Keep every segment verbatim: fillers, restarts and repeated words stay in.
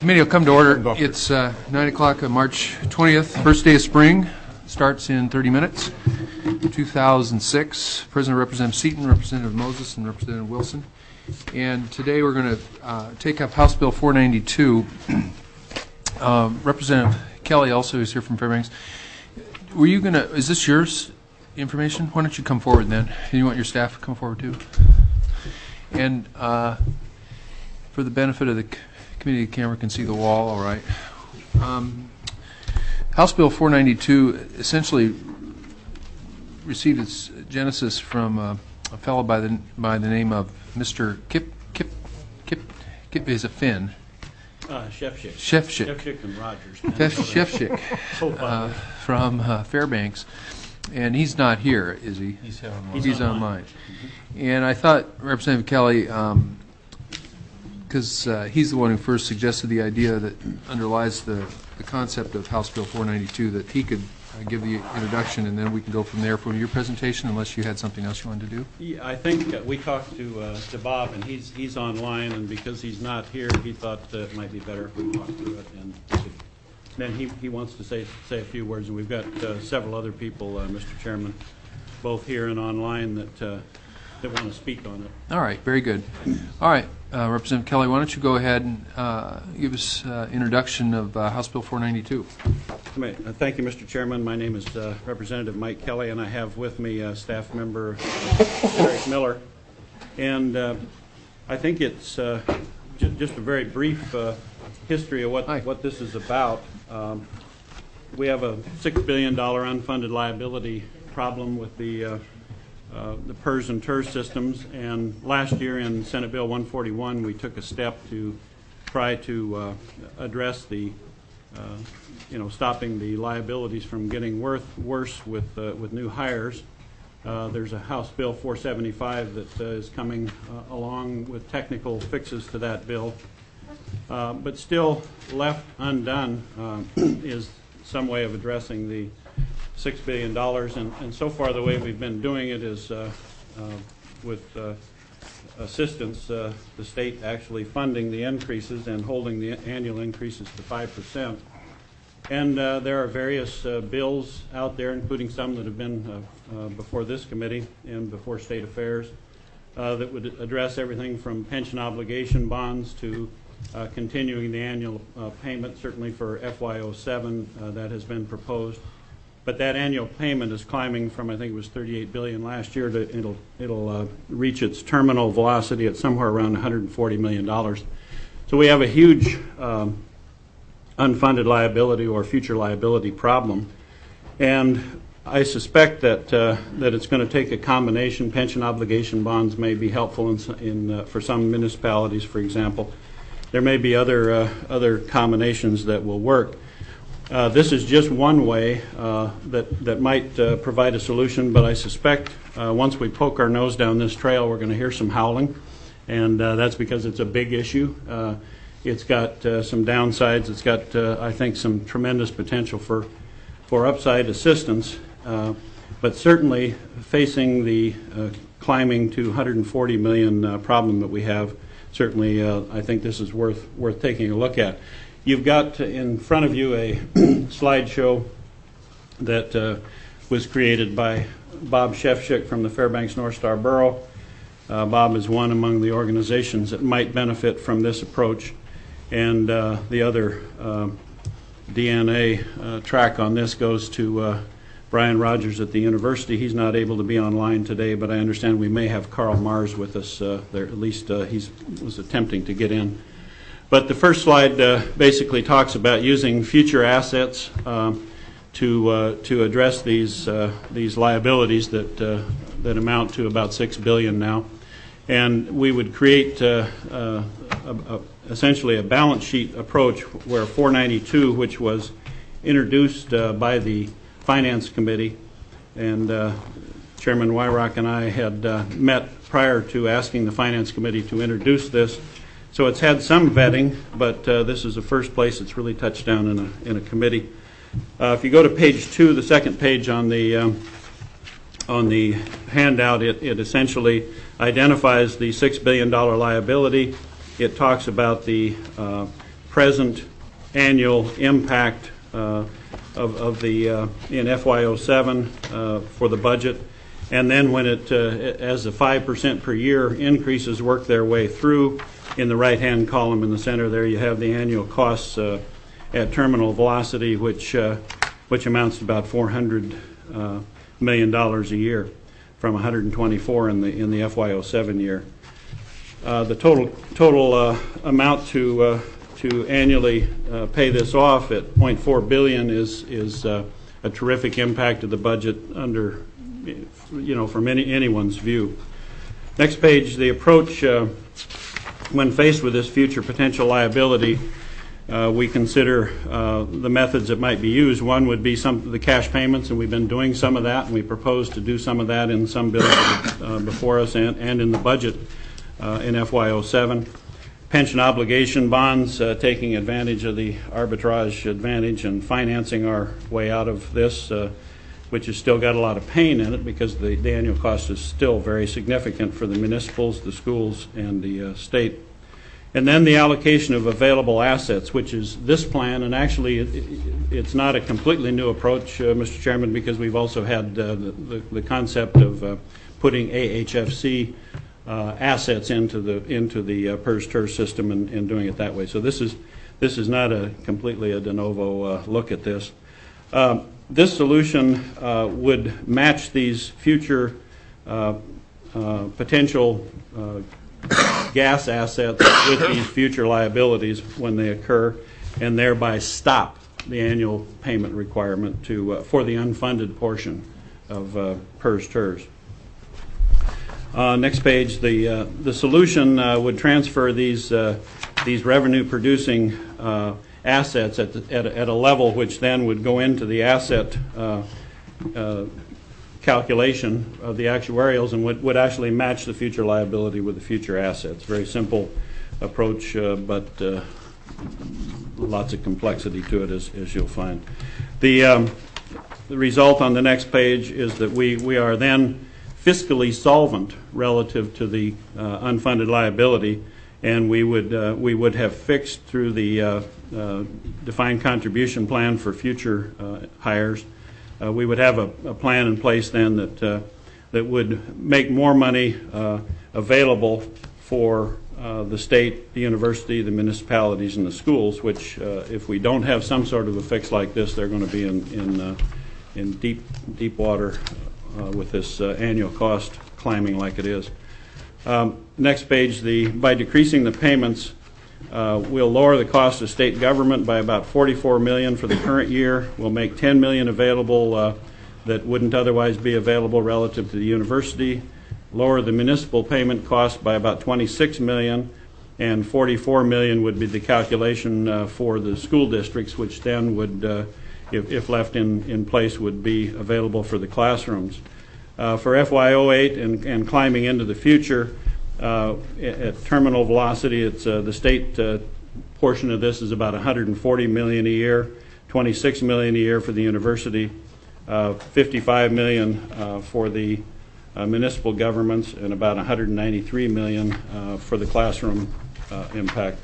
Committee will come to order. It's uh, nine o'clock on March twentieth, first day of spring. Starts in thirty minutes. two thousand six. President Representative Seaton, Representative Moses, and Representative Wilson. And today we're going to uh, take up House Bill four ninety-two. um, Representative Kelly also is here from Fairbanks. Were you going to, is this yours information? Why don't you come forward then? And you want your staff to come forward too? And uh, for the benefit of the committee, the camera can see the wall, all right. Um, House Bill four ninety-two essentially received its genesis from uh, a fellow by the by the name of Mister Kip Kip Kip Kip is a Finn. Uh, Shefchick. Shefchick. Shefchick and Rogers. Shefchick uh, from uh, Fairbanks, and he's not here, is he? He's online. He's, he's online. Mm-hmm. And I thought Representative Kelly. Um, because uh, he's the one who first suggested the idea that underlies the, the concept of House Bill four ninety-two, that he could uh, give the introduction, and then we can go from there from your presentation, unless you had something else you wanted to do. Yeah, I think uh, we talked to uh, to Bob, and he's he's online, and because he's not here, he thought uh, it might be better if we talked through it, and we could, then he, he wants to say say a few words, and we've got uh, several other people, uh, Mister Chairman, both here and online that uh, that want to speak on it. All right, very good. All right. Uh, Representative Kelly, why don't you go ahead and uh, give us uh, introduction of uh, House Bill four ninety-two. Thank you, Mister Chairman. My name is uh, Representative Mike Kelly, and I have with me uh, staff member Eric Miller. And uh, I think it's uh, j just a very brief uh, history of what, what this is about. Um, we have a six billion dollar unfunded liability problem with the uh, Uh, the P E R S and T E R S systems, and last year in Senate Bill one forty-one we took a step to try to uh, address the, uh, you know, stopping the liabilities from getting worth, worse with uh, with new hires. Uh, there's a House Bill four seventy-five that uh, is coming uh, along with technical fixes to that bill, uh, but still left undone uh, is some way of addressing the six billion dollars, and, and so far the way we've been doing it is uh, uh, with uh, assistance, uh, the state actually funding the increases and holding the annual increases to five percent. And uh, there are various uh, bills out there, including some that have been uh, uh, before this committee and before State Affairs, uh, that would address everything from pension obligation bonds to uh, continuing the annual uh, payment. Certainly for F Y oh seven uh, that has been proposed. But that annual payment is climbing from, I think it was thirty-eight billion dollars last year, to it'll it'll uh, reach its terminal velocity at somewhere around one hundred forty million dollars. So we have a huge um, unfunded liability or future liability problem, and I suspect that uh, that it's going to take a combination. Pension obligation bonds may be helpful in, in uh, for some municipalities, for example. There may be other uh, other combinations that will work. Uh, this is just one way uh, that, that might uh, provide a solution, but I suspect uh, once we poke our nose down this trail, we're going to hear some howling, and uh, that's because it's a big issue. Uh, it's got uh, some downsides. It's got, uh, I think, some tremendous potential for, for upside assistance, uh, but certainly facing the uh, climbing to one hundred forty million dollars uh, problem that we have, certainly uh, I think this is worth, worth taking a look at. You've got in front of you a slideshow that uh, was created by Bob Shefchick from the Fairbanks North Star Borough. Uh, Bob is one among the organizations that might benefit from this approach, and uh, the other uh, D N A uh, track on this goes to uh, Brian Rogers at the university. He's not able to be online today, but I understand we may have Carl Mars with us uh, there. At least uh, he was attempting to get in. But the first slide uh, basically talks about using future assets uh, to uh, to address these uh, these liabilities that uh, that amount to about six billion dollars now, and we would create uh, uh, a, a, essentially a balance sheet approach where four ninety-two, which was introduced uh, by the Finance Committee, and uh, Chairman Wyrock and I had uh, met prior to asking the Finance Committee to introduce this. So it's had some vetting, but uh, this is the first place it's really touched down in a, in a committee. Uh, if you go to page two, the second page on the, um, on the handout, it, it essentially identifies the six billion dollar liability. It talks about the uh, present annual impact uh, of, of the uh, in F Y oh seven uh, for the budget, and then when it uh, as the five percent per year increases work their way through, in the right hand column in the center there you have the annual costs uh, at terminal velocity, which uh, which amounts to about four hundred uh, million dollars a year from one hundred twenty-four in the in the F Y oh seven year. Uh, the total total uh, amount to uh, to annually uh, pay this off at zero point four billion dollars is is uh, a terrific impact to the budget under, you know, from any anyone's view. Next page, the approach uh, when faced with this future potential liability. Uh, we consider uh, the methods that might be used. One would be some of the cash payments, and we've been doing some of that, and we propose to do some of that in some bills uh, before us and, and in the budget uh, in F Y oh seven. Pension obligation bonds, uh, taking advantage of the arbitrage advantage and financing our way out of this, uh, which has still got a lot of pain in it because the, the annual cost is still very significant for the municipals, the schools, and the uh, state. And then the allocation of available assets, which is this plan, and actually it, it's not a completely new approach, uh, Mister Chairman, because we've also had uh, the, the, the concept of uh, putting A H F C uh, assets into the into the uh, PERS TERS system and, and doing it that way. So this is this is not a completely a de novo uh, look at this. Um, this solution uh, would match these future uh, uh, potential uh, gas assets with these future liabilities when they occur, and thereby stop the annual payment requirement to uh, for the unfunded portion of uh, PERS TERS. Uh, next page, the uh, the solution uh, would transfer these uh, these revenue producing uh, assets at, the, at, a, at a level which then would go into the asset uh, uh, calculation of the actuarials and would, would actually match the future liability with the future assets. Very simple approach, uh, but uh, lots of complexity to it, as, as you'll find. The, um, the result on the next page is that we, we are then fiscally solvent relative to the uh, unfunded liability, and we would, uh, we would have fixed through the uh, uh, defined contribution plan for future uh, hires. Uh, we would have a, a plan in place then that uh, that would make more money uh, available for uh, the state, the university, the municipalities, and the schools. Which, uh, if we don't have some sort of a fix like this, they're going to be in in uh, in deep deep water uh, with this uh, annual cost climbing like it is. Um, next page, the by decreasing the payments, Uh, we'll lower the cost of state government by about forty-four million dollars for the current year. We'll make ten million dollars available uh, that wouldn't otherwise be available relative to the university. Lower the municipal payment cost by about twenty-six million dollars, and forty-four million dollars would be the calculation uh, for the school districts, which then would, uh, if, if left in, in place, would be available for the classrooms. Uh, for F Y oh eight and, and climbing into the future, Uh, at terminal velocity, it's uh, the state uh, portion of this is about one hundred forty million dollars a year, twenty-six million dollars a year for the university, uh, fifty-five million dollars uh, for the uh, municipal governments, and about one hundred ninety-three million dollars uh, for the classroom uh, impact.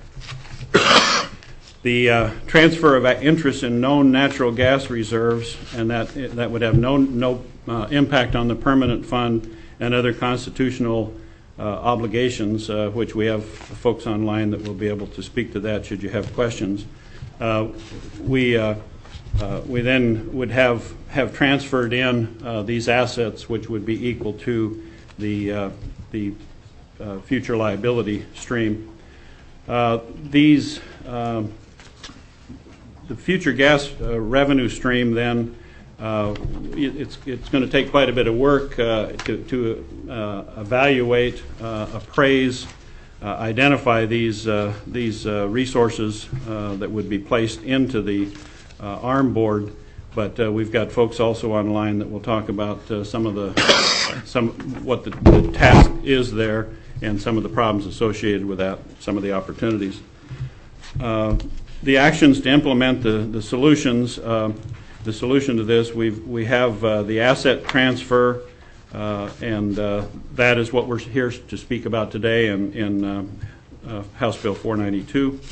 The uh, transfer of interest in known natural gas reserves, and that that would have no no uh, impact on the permanent fund and other constitutional Uh, obligations, uh, which we have folks online that will be able to speak to that should you have questions. Uh, we uh, uh, we then would have have transferred in uh, these assets, which would be equal to the uh, the uh, future liability stream. Uh, these uh, the future gas uh, revenue stream then. Uh, it's it's going to take quite a bit of work uh, to, to uh, evaluate, uh, appraise, uh, identify these uh, these uh, resources uh, that would be placed into the uh, A R M board. But uh, we've got folks also online that will talk about uh, some of the some what the, the task is there and some of the problems associated with that, some of the opportunities. Uh, the actions to implement the the solutions. Uh, The solution to this, we've, we have uh, the asset transfer, uh, and uh, that is what we're here to speak about today in, in uh, uh, House Bill four ninety-two.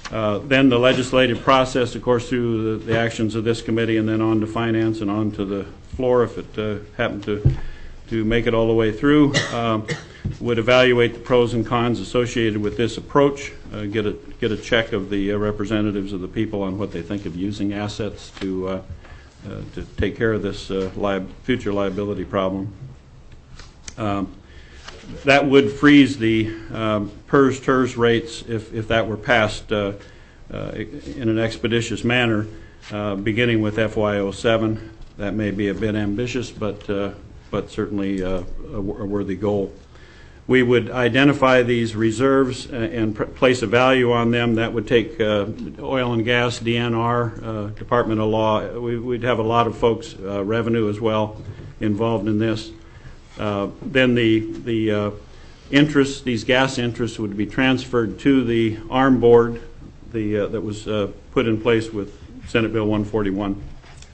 Uh, then the legislative process, of course, through the, the actions of this committee, and then on to finance and on to the floor if it uh, happened to to make it all the way through, uh, would evaluate the pros and cons associated with this approach, uh, get a get a check of the uh, representatives of the people on what they think of using assets to uh, uh, to take care of this uh, li future liability problem. Um, that would freeze the um, P E R S T E R S rates if if that were passed uh, uh, in an expeditious manner, uh, beginning with F Y oh seven. That may be a bit ambitious, but uh, but certainly uh, a, a worthy goal. We would identify these reserves and pr place a value on them. That would take uh, oil and gas, D N R, uh, Department of Law. We, we'd have a lot of folks, uh, revenue as well, involved in this. Uh, then the the uh, interests, these gas interests, would be transferred to the ARM board, the uh, that was uh, put in place with Senate Bill one forty-one.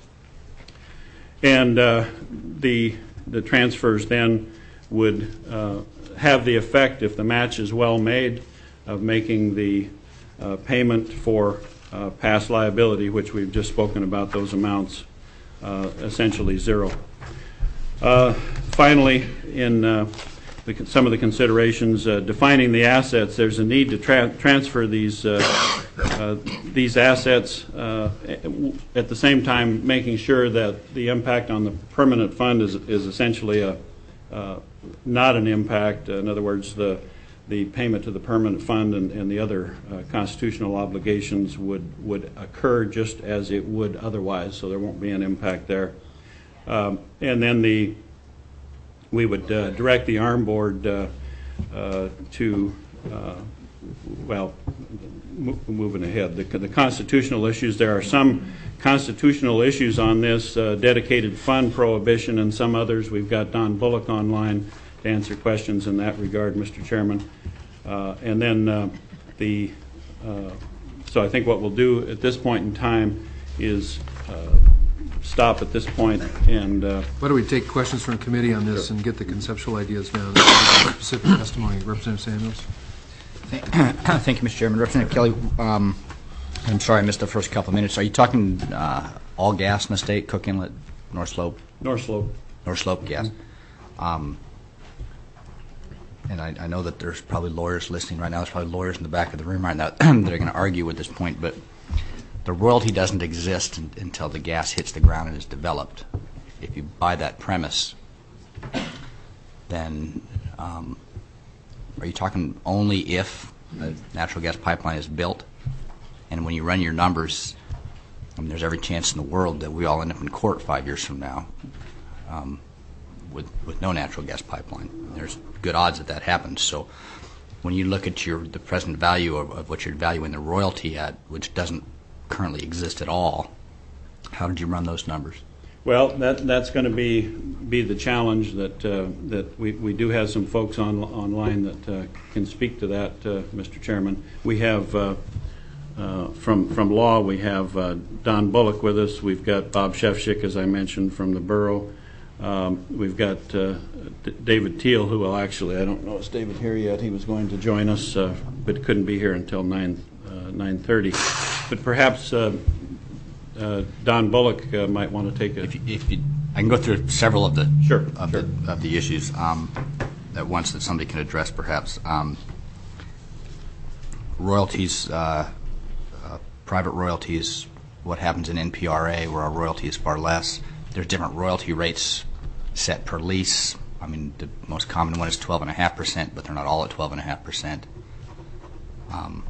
And uh, the the transfers then would uh, have the effect, if the match is well made, of making the uh, payment for uh, past liability, which we've just spoken about, those amounts, uh, essentially zero. Uh, finally, in uh, the, some of the considerations, uh, defining the assets, there's a need to tra transfer these uh, uh, these assets, uh, at the same time making sure that the impact on the permanent fund is, is essentially a uh, not an impact. In other words, the the payment to the permanent fund and, and the other uh, constitutional obligations would would occur just as it would otherwise, so there won't be an impact there. Um, and then the we would uh, direct the ARM board uh, uh, to uh, well, mo moving ahead, the, the constitutional issues. There are some constitutional issues on this, uh, dedicated fund prohibition and some others. We've got Don Bullock online to answer questions in that regard, Mister Chairman. Uh, and then uh, the uh, so I think what we'll do at this point in time is uh, stop at this point and uh, why don't we take questions from the committee on this, sure, and get the conceptual ideas down. Specific testimony, Representative Samuels. Thank you, Mister Chairman. Representative Kelly, um, I'm sorry I missed the first couple of minutes. Are you talking uh, all gas in the state, Cook Inlet, North Slope? North Slope. North Slope gas. Um, and I, I know that there's probably lawyers listening right now. There's probably lawyers in the back of the room right now that are going to argue with this point, but the royalty doesn't exist in, until the gas hits the ground and is developed. If you buy that premise, then um, are you talking only if a natural gas pipeline is built? And when you run your numbers, I mean, there's every chance in the world that we all end up in court five years from now um, with, with no natural gas pipeline. There's good odds that that happens. So when you look at your the present value of, of what you're valuing the royalty at, which doesn't currently exist at all, how did you run those numbers? Well, that that's going to be be the challenge that uh, that we we do have some folks on online that uh, can speak to that, uh, Mister Chairman. We have uh, uh, from from law we have uh, Don Bullock with us. We've got Bob Shefchik, as I mentioned, from the borough. Um, we've got uh, D David Teal, who will actually, I don't know, is David here yet? He was going to join us, uh, but couldn't be here until nine uh, nine thirty. But perhaps uh, uh, Don Bullock uh, might want to take a. If you, if you, I can go through several of the sure, of, sure. The, of the issues um, at once that somebody can address, perhaps. Um, royalties, uh, uh, private royalties. What happens in N P R A, where our royalty is far less? There's different royalty rates set per lease. I mean, the most common one is twelve and a half percent, but they're not all at twelve and a half percent. Um,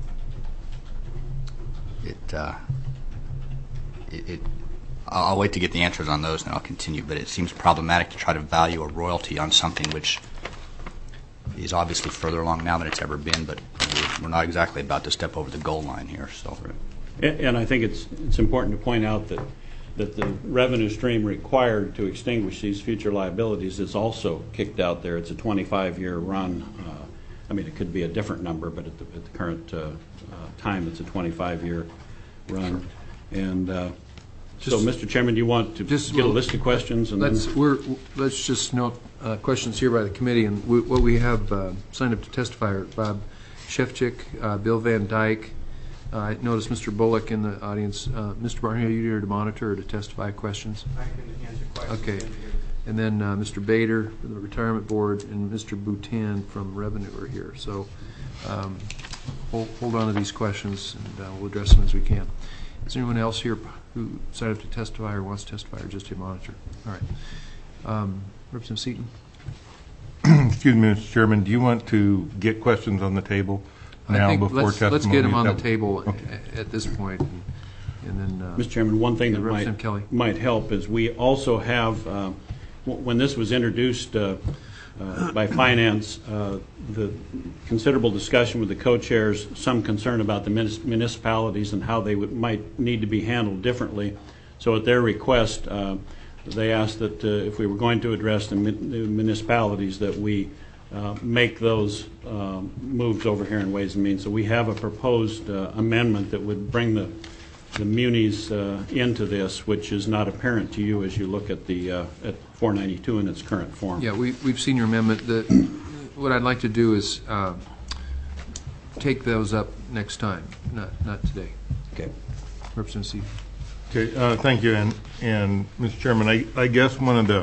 it, uh, it, it, I'll, I'll wait to get the answers on those, and I'll continue. But it seems problematic to try to value a royalty on something which is obviously further along now than it's ever been. But we're, we're not exactly about to step over the goal line here. So, and, and I think it's it's important to point out that. that the revenue stream required to extinguish these future liabilities is also kicked out there. It's a twenty-five year run. Uh, I mean, it could be a different number, but at the, at the current uh, uh, time, it's a twenty-five year run. Sure. And uh, just, so, Mister Chairman, do you want to just get well, a list of questions? And let's, then we're, let's just note uh, questions here by the committee. And we, what we have uh, signed up to testify are Bob Shefchik, uh, Bill Van Dyke, Uh, I noticed Mister Bullock in the audience. Uh, Mister Barney, are you here to monitor or to testify questions? I can answer questions. Okay. And then uh, Mister Bader from the Retirement Board and Mister Boutin from Revenue are here. So um, hold, hold on to these questions, and uh, we'll address them as we can. Is there anyone else here who decided to testify or wants to testify or just to monitor? All right. Um, Representative Seaton. Excuse me, Mister Chairman. Do you want to get questions on the table now I think before let's, testimony? let's get them on the That- table okay. at, at this point, and, and then. Uh, Mister Chairman, one thing that Representative might, Kelly. might help is we also have, uh, w- when this was introduced uh, uh, by Finance, uh, the considerable discussion with the co-chairs, some concern about the munis- municipalities and how they would, might need to be handled differently. So at their request, uh, they asked that uh, if we were going to address the, mun- the municipalities, that we uh, make those um, moves over here in Ways and Means. So we have a proposed uh, amendment that would bring the the munis uh, into this, which is not apparent to you as you look at the uh, at four ninety-two in its current form. Yeah, we, we've seen your amendment. The, what I'd like to do is uh, take those up next time, not not today. Okay. Representative Seaton. Okay, uh, thank you. And, and Mister Chairman, I, I guess one of the,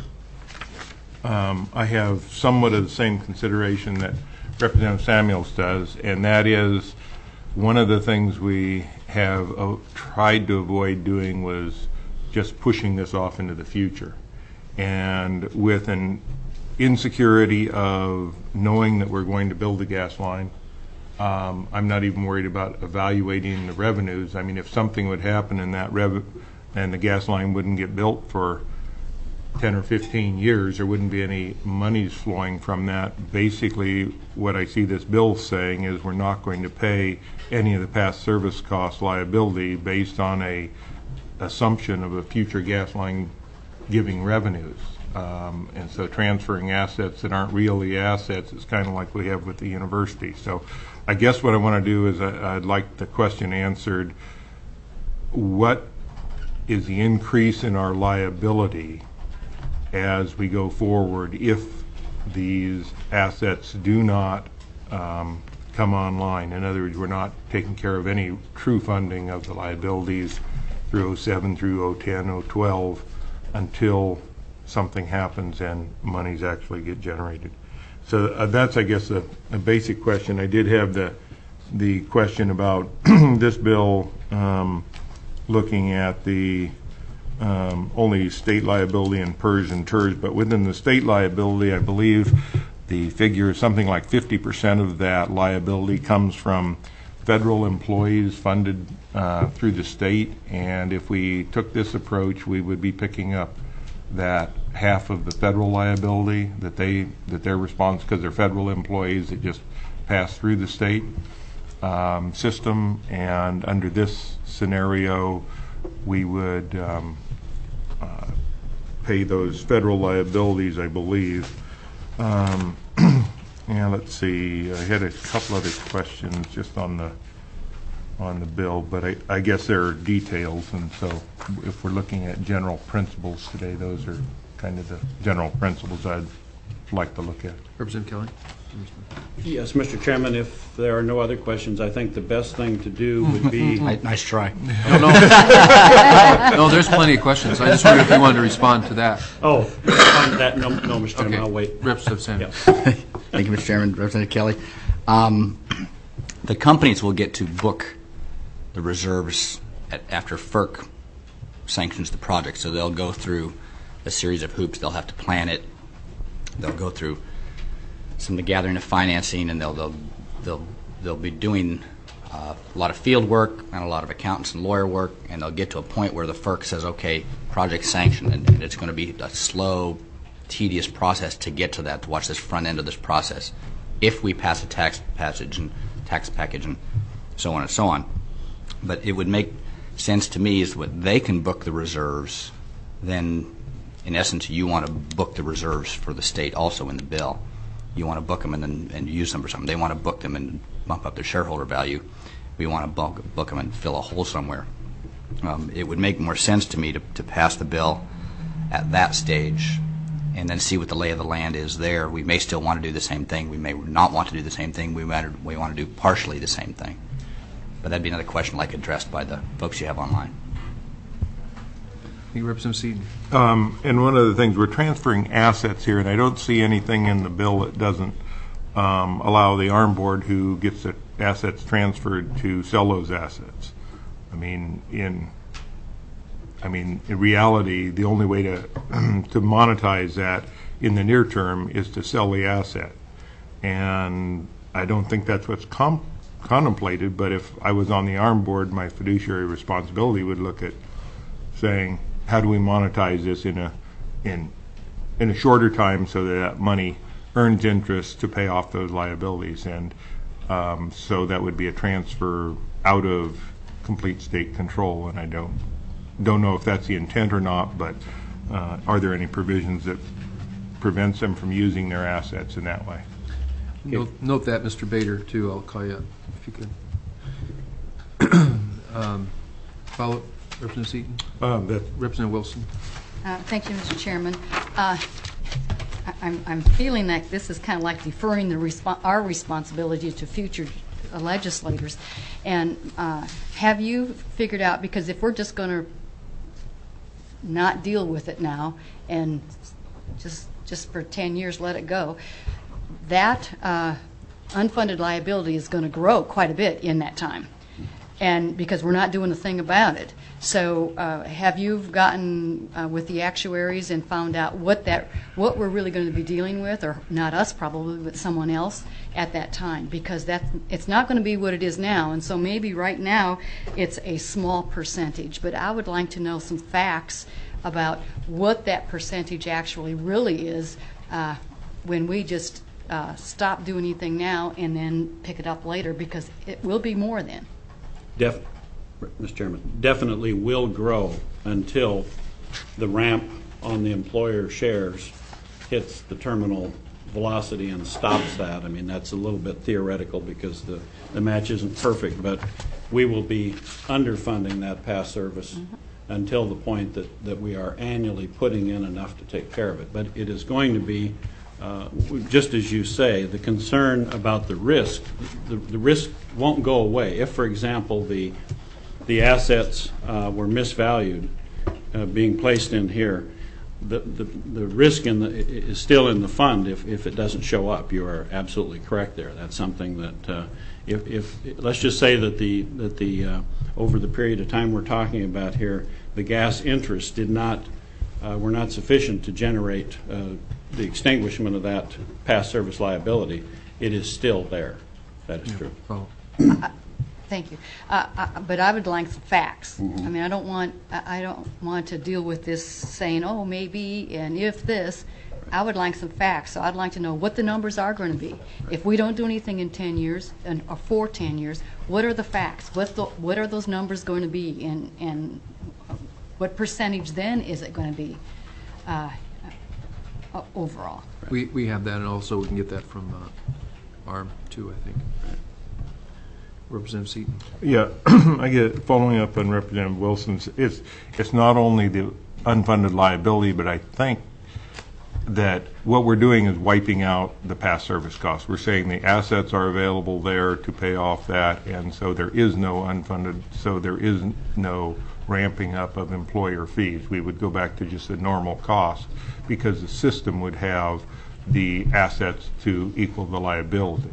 um, I have somewhat of the same consideration that Representative Samuels does, and that is one of the things we have uh, tried to avoid doing was just pushing this off into the future. And with an insecurity of knowing that we're going to build a gas line, Um, I'm not even worried about evaluating the revenues. I mean, if something would happen in that rev and the gas line wouldn't get built for ten or fifteen years, there wouldn't be any monies flowing from that. Basically, what I see this bill saying is we're not going to pay any of the past service cost liability based on a assumption of a future gas line giving revenues. Um, and so transferring assets that aren't really assets is kind of like we have with the university. So I guess what I want to do is I, I'd like the question answered, what is the increase in our liability as we go forward if these assets do not um, come online? In other words, we're not taking care of any true funding of the liabilities through oh seven, through oh ten, oh twelve until something happens and monies actually get generated. So uh, that's, I guess, a, a basic question. I did have the the question about this bill um, looking at the um, only state liability and P E R S and T E R S, but within the state liability, I believe the figure is something like fifty percent of that liability comes from federal employees funded uh, through the state, and if we took this approach, we would be picking up that half of the federal liability that they that their response, because they're federal employees that just pass through the state um, system, and under this scenario we would um, uh, pay those federal liabilities, I believe. Um, yeah, let's see, I had a couple other questions just on the on the bill, but I, I guess there are details, and so if we're looking at general principles today, those are kind of the general principles I'd like to look at. Representative Kelly. Yes, Mister Chairman, if there are no other questions, I think the best thing to do would be... Nice, nice try. No, no. No, there's plenty of questions. I just wondered if you wanted to respond to that. Oh, on that, no, no, Mister Chairman, Okay. I'll wait. Representative Samuels. Yes. Thank you, Mister Chairman. Representative Kelly. Um, the companies will get to book the reserves at, after F E R C sanctions the project. So they'll go through a series of hoops. They'll have to plan it. They'll go through some of the gathering of financing, and they'll they'll they'll, they'll be doing uh, a lot of field work and a lot of accountants and lawyer work, and they'll get to a point where the F E R C says, okay, project sanctioned, and, and it's going to be a slow, tedious process to get to that, to watch this front end of this process, if we pass a tax passage and tax package and so on and so on. But it would make sense to me is what they can book the reserves, then in essence you want to book the reserves for the state also in the bill. You want to book them and then and use them for something. They want to book them and bump up their shareholder value. We want to book, book them and fill a hole somewhere. Um, it would make more sense to me to, to pass the bill at that stage and then see what the lay of the land is there. We may still want to do the same thing. We may not want to do the same thing. We might we want to do partially the same thing. But that'd be another question like addressed by the folks you have online. Thank you, Representative Seaton. Um, and one of the things, we're transferring assets here, and I don't see anything in the bill that doesn't um, allow the ARM board who gets the assets transferred to sell those assets. I mean, in I mean, in reality, the only way to to monetize that in the near term is to sell the asset, and I don't think that's what's com- contemplated. But if I was on the ARM board, my fiduciary responsibility would look at saying, how do we monetize this in a in in a shorter time so that that money earns interest to pay off those liabilities, and um, so that would be a transfer out of complete state control, and I don't. Don't know if that's the intent or not, but uh, are there any provisions that prevents them from using their assets in that way? Note, note that, Mister Bader, too. I'll call you up if you could. um, follow, Representative Seaton. Uh, that, Representative Wilson. Uh, thank you, Mister Chairman. Uh, I, I'm, I'm feeling like this is kind of like deferring the respo- our responsibility to future uh, legislators. And uh, have you figured out, because if we're just going to not deal with it now and just just for ten years let it go, that uh, unfunded liability is going to grow quite a bit in that time, and because we're not doing a thing about it. So uh, have you gotten uh, with the actuaries and found out what that what we're really going to be dealing with, or not us probably, but someone else at that time? Because that it's not going to be what it is now, and so maybe right now it's a small percentage, but I would like to know some facts about what that percentage actually really is uh, when we just uh, stop doing anything now and then pick it up later, because it will be more then. Def- Mister Chairman, definitely will grow until the ramp on the employer shares hits the terminal velocity and stops that. I mean, that's a little bit theoretical because the, the match isn't perfect, but we will be underfunding that past service mm-hmm. until the point that, that we are annually putting in enough to take care of it. But it is going to be, uh, just as you say, the concern about the risk, the, the risk won't go away. If, for example, the the assets uh, were misvalued, uh, being placed in here, the, the, the risk in the, is still in the fund if, if it doesn't show up. You are absolutely correct there. That's something that uh, if, if let's just say that the that the uh, over the period of time we're talking about here, the gas interest did not uh, were not sufficient to generate uh, the extinguishment of that past service liability. It is still there. That is Yeah. true. Follow. Uh, Thank you. Uh, I, but I would like some facts. Mm-hmm. I mean, I don't want I, I don't want to deal with this saying, oh, maybe, and if this. I would like some facts. So I'd like to know what the numbers are going to be. If we don't do anything in ten years, and, or for ten years, what are the facts? What the, what are those numbers going to be, and and what percentage then is it going to be uh, uh, overall? We we have that, and also we can get that from uh, ARM too, I think. Representative Seaton. yeah, I get following up on Representative Wilson's. It's it's not only the unfunded liability, but I think that what we're doing is wiping out the past service costs. We're saying the assets are available there to pay off that, and so there is no unfunded, so there is no ramping up of employer fees. We would go back to just a normal cost because the system would have the assets to equal the liability.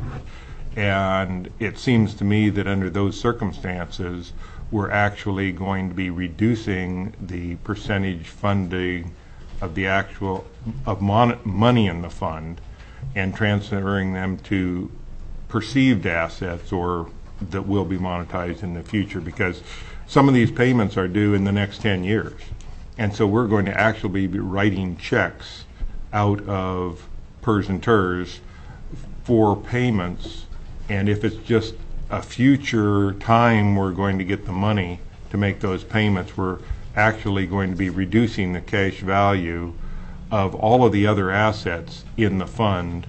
And it seems to me that under those circumstances, we're actually going to be reducing the percentage funding of the actual of mon- money in the fund and transferring them to perceived assets or that will be monetized in the future, because some of these payments are due in the next ten years. And so we're going to actually be writing checks out of P E R S and T E R S for payments. And if it's just a future time we're going to get the money to make those payments, we're actually going to be reducing the cash value of all of the other assets in the fund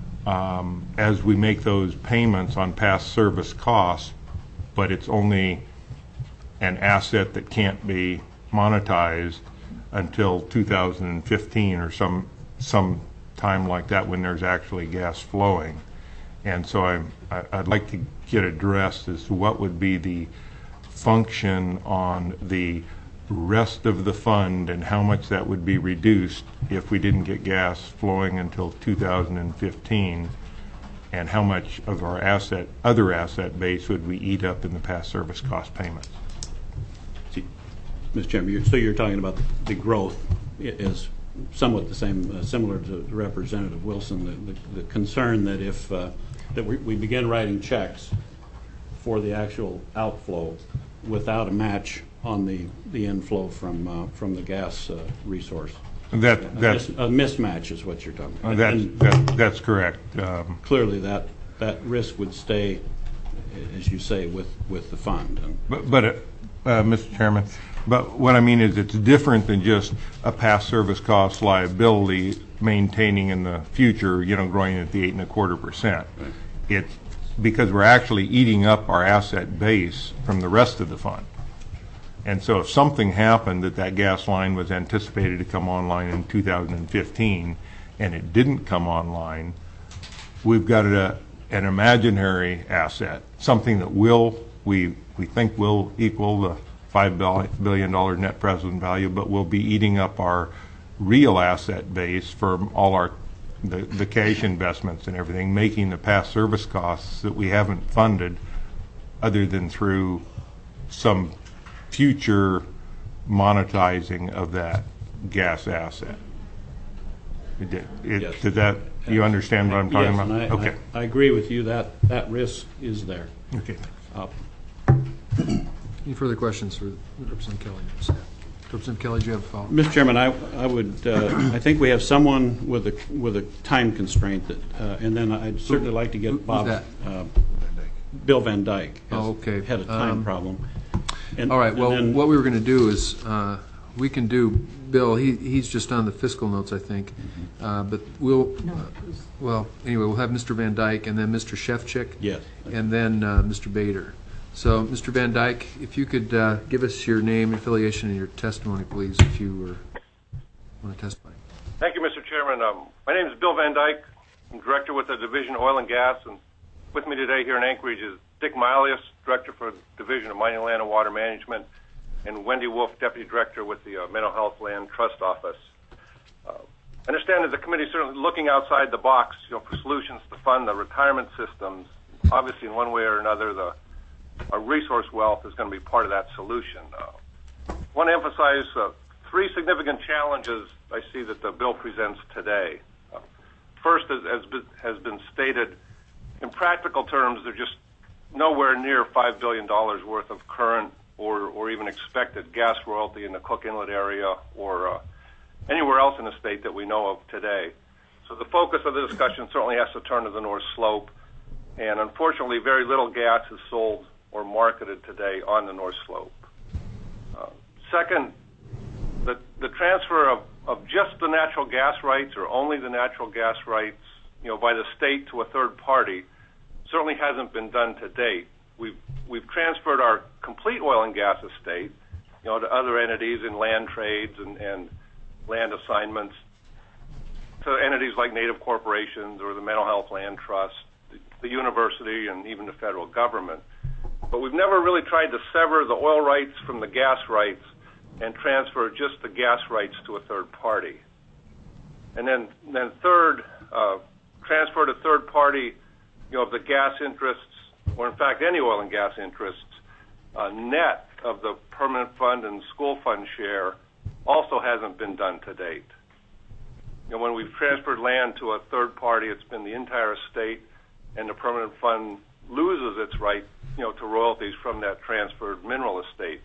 um, as we make those payments on past service costs, but it's only an asset that can't be monetized until two thousand fifteen or some some time like that when there's actually gas flowing. And so I'm, I- I'd like to get addressed as to what would be the function on the rest of the fund and how much that would be reduced if we didn't get gas flowing until two thousand fifteen, and how much of our asset, other asset base would we eat up in the past service cost payments. See, Mister Chairman, you're, so you're talking about the growth i- is somewhat the same, uh, similar to Representative Wilson, the, the, the concern that if uh, that we, we begin writing checks for the actual outflow without a match on the, the inflow from uh, from the gas uh, resource. That, A that's, mis- a mismatch is what you're talking about. that, And that, that's correct. Um, clearly, that that risk would stay, as you say, with with the fund. And But, but uh, uh, Mister Chairman, but what I mean is it's different than just a past service cost liability maintaining in the future, you know, growing at the eight and a quarter percent. It's because we're actually eating up our asset base from the rest of the fund. And so if something happened that that gas line was anticipated to come online in two thousand fifteen and it didn't come online, we've got a, an imaginary asset, something that will, we, we think will equal the five billion dollars net present value, but will be eating up our real asset base for all our, the, the cash investments and everything, making the past service costs that we haven't funded other than through some future monetizing of that gas asset. It, it, Yes. Did that, you understand what I'm talking yes, about? and I, Okay. I, I agree with you that that risk is there. Okay. Uh, Any further questions for Representative Kelly? Representative Kelly, do you have a follow-up? Mister Chairman, I, I would, uh, I think we have someone with a, with a time constraint that, uh, and then I'd certainly like to who- get who's Bob, that? uh, Bill Van Dyke. has Oh, okay. Had a time Um, problem. And- All right, and well, then- what we were going to do is, uh, we can do, Bill, he, he's just on the fiscal notes, I think, uh, but we'll, uh, well, anyway, we'll have Mister Van Dyke and then Mister Shevchik. Yes. And then uh, Mister Bader. So, Mister Van Dyke, if you could uh, give us your name, affiliation, and your testimony, please, if you were, want to testify. Thank you, Mister Chairman. Um, my name is Bill Van Dyke. I'm Director with the Division of Oil and Gas, and with me today here in Anchorage is Dick Milius, Director for the Division of Mining, Land, and Water Management, and Wendy Wolf, Deputy Director with the uh, Mental Health Land Trust Office. Uh, I understand that the committee is certainly looking outside the box, you know, for solutions to fund the retirement systems. Obviously, in one way or another, the our resource wealth is going to be part of that solution. Uh, I want to emphasize uh, three significant challenges I see that the bill presents today. Uh, first, as, as be, has been stated, in practical terms, there's just nowhere near five billion dollars worth of current or, or even expected gas royalty in the Cook Inlet area or uh, anywhere else in the state that we know of today. So the focus of the discussion certainly has to turn to the North Slope, and unfortunately very little gas is sold or marketed today on the North Slope. Uh, second, the, the transfer of, of just the natural gas rights or only the natural gas rights, you know, by the state to a third party certainly hasn't been done to date. We've, we've transferred our complete oil and gas estate, you know, to other entities in land trades and, and land assignments, to entities like native corporations or the Mental Health Land Trust, the, the university, and even the federal government. But we've never really tried to sever the oil rights from the gas rights and transfer just the gas rights to a third party. And then, then third, uh, transfer to third party, you know, of the gas interests, or in fact any oil and gas interests, uh, net of the permanent fund and school fund share also hasn't been done to date. You know, when we've transferred land to a third party, it's been the entire estate, and the permanent fund loses its right, you know, to royalties from that transferred mineral estate.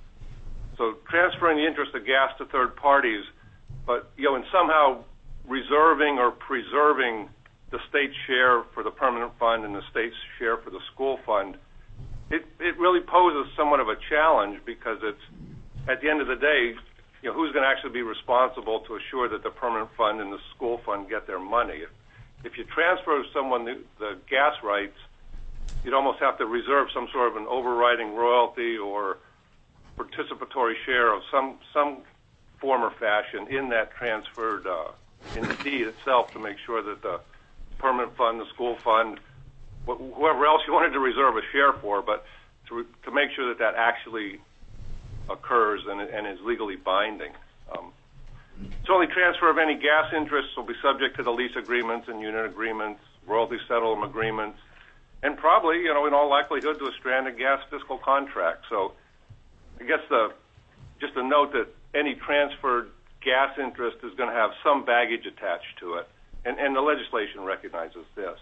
So transferring the interest of gas to third parties, but, you know, and somehow reserving or preserving the state's share for the permanent fund and the state's share for the school fund, it, it really poses somewhat of a challenge because it's, at the end of the day, you know, who's going to actually be responsible to assure that the permanent fund and the school fund get their money? If, if you transfer someone the, the gas rights, you'd almost have to reserve some sort of an overriding royalty or participatory share of some some form or fashion in that transferred uh, in the deed itself to make sure that the permanent fund, the school fund, wh- whoever else you wanted to reserve a share for, but to, re- to make sure that that actually occurs and, and is legally binding. Um, certainly transfer of any gas interests will be subject to the lease agreements and unit agreements, royalty settlement agreements, and probably, you know, in all likelihood, to a stranded gas fiscal contract. So I guess the just a note that any transferred gas interest is going to have some baggage attached to it, and, and the legislation recognizes this.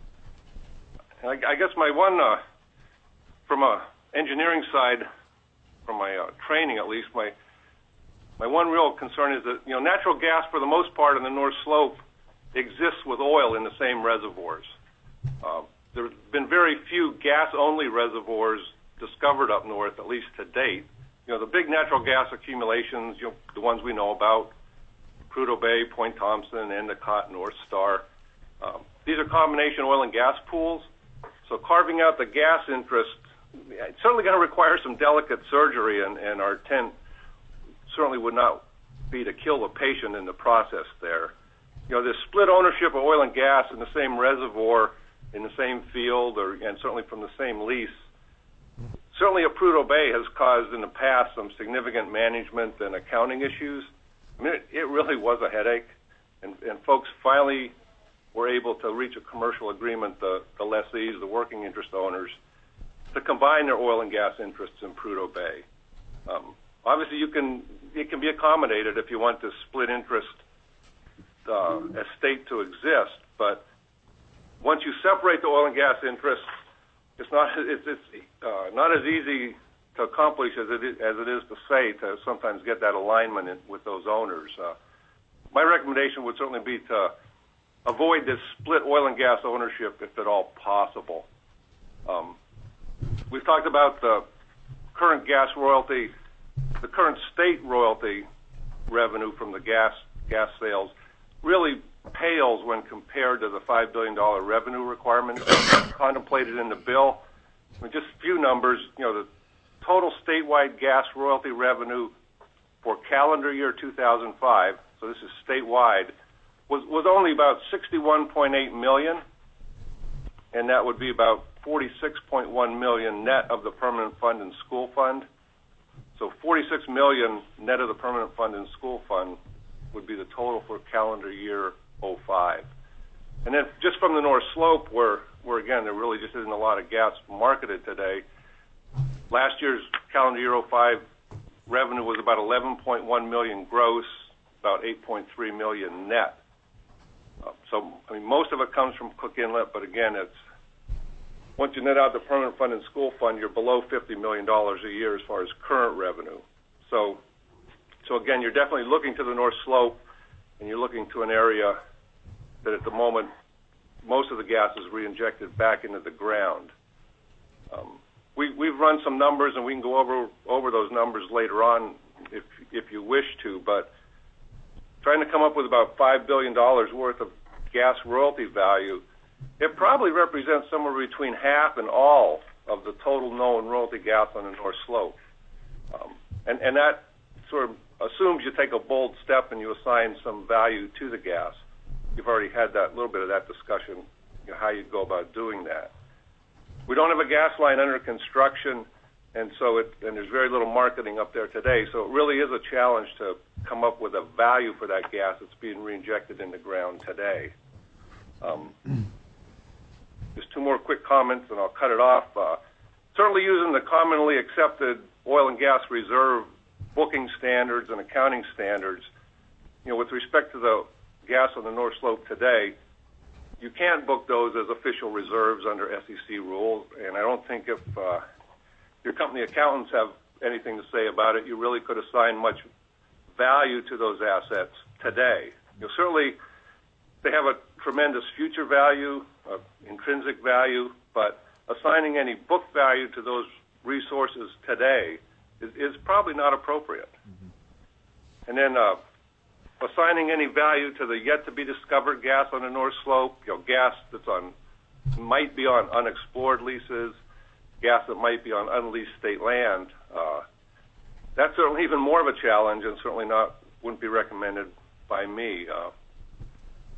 I, I guess my one, uh, from a engineering side, from my uh, training at least, my my one real concern is that, you know, natural gas for the most part in the North Slope exists with oil in the same reservoirs. Uh, there's been very few gas-only reservoirs discovered up north, at least to date. You know, the big natural gas accumulations, you know, the ones we know about, Prudhoe Bay, Point Thompson, Endicott, North Star. Um, these are combination oil and gas pools. So carving out the gas interest, it's certainly going to require some delicate surgery, and, and our intent certainly would not be to kill the patient in the process there. You know, this split ownership of oil and gas in the same reservoir, in the same field, or and certainly from the same lease, certainly at Prudhoe Bay has caused in the past some significant management and accounting issues. I mean, it, it really was a headache, and, and folks finally were able to reach a commercial agreement, the, the lessees, the working interest owners, to combine their oil and gas interests in Prudhoe Bay. Um, obviously, you can it can be accommodated if you want this split interest uh, estate to exist, but once you separate the oil and gas interests, it's not it's, it's uh, not as easy to accomplish as it is, as it is to say to sometimes get that alignment in, with those owners. Uh, my recommendation would certainly be to avoid this split oil and gas ownership if at all possible. Um, we've talked about the current gas royalty, the current state royalty revenue from the gas gas sales really pales when compared to the five billion dollars revenue requirement contemplated in the bill. I mean, just a few numbers, you know, the total statewide gas royalty revenue for calendar year two thousand five, so this is statewide, was, was only about sixty-one point eight million dollars, and that would be about forty-six point one million dollars net of the permanent fund and school fund. So forty-six million dollars net of the permanent fund and school fund would be the total for calendar year oh five. And then just from the North Slope, where, where again, there really just isn't a lot of gas marketed today, last year's calendar year oh five revenue was about eleven point one million dollars gross, about eight point three million dollars net. Uh, so, I mean, most of it comes from Cook Inlet, but again, it's once you net out the permanent fund and school fund, you're below fifty million dollars a year as far as current revenue. So, so again, you're definitely looking to the North Slope, and you're looking to an area that at the moment, most of the gas is reinjected back into the ground. Um, we, we've run some numbers, and we can go over over those numbers later on if if you wish to, but trying to come up with about five billion dollars worth of gas royalty value, it probably represents somewhere between half and all of the total known royalty gas on the North Slope. Um, and, and that sort of assumes you take a bold step and you assign some value to the gas. You've already had that little bit of that discussion, you know, how you go about doing that. We don't have a gas line under construction, and so it, and there's very little marketing up there today, so it really is a challenge to come up with a value for that gas that's being reinjected in the ground today. Um, just two more quick comments, and I'll cut it off. Uh, certainly using the commonly accepted oil and gas reserve booking standards and accounting standards, you know, with respect to the gas on the North Slope today, you can't book those as official reserves under S E C rules, and I don't think if uh, your company accountants have anything to say about it, you really could assign much value to those assets today. You know, certainly they have a tremendous future value, uh, intrinsic value, but assigning any book value to those resources today is, is probably not appropriate. Mm-hmm. And then uh, assigning any value to the yet-to-be-discovered gas on the North Slope, you know, gas that's on, might be on unexplored leases, gas that might be on unleased state land, uh, that's certainly even more of a challenge and certainly not wouldn't be recommended by me. Uh,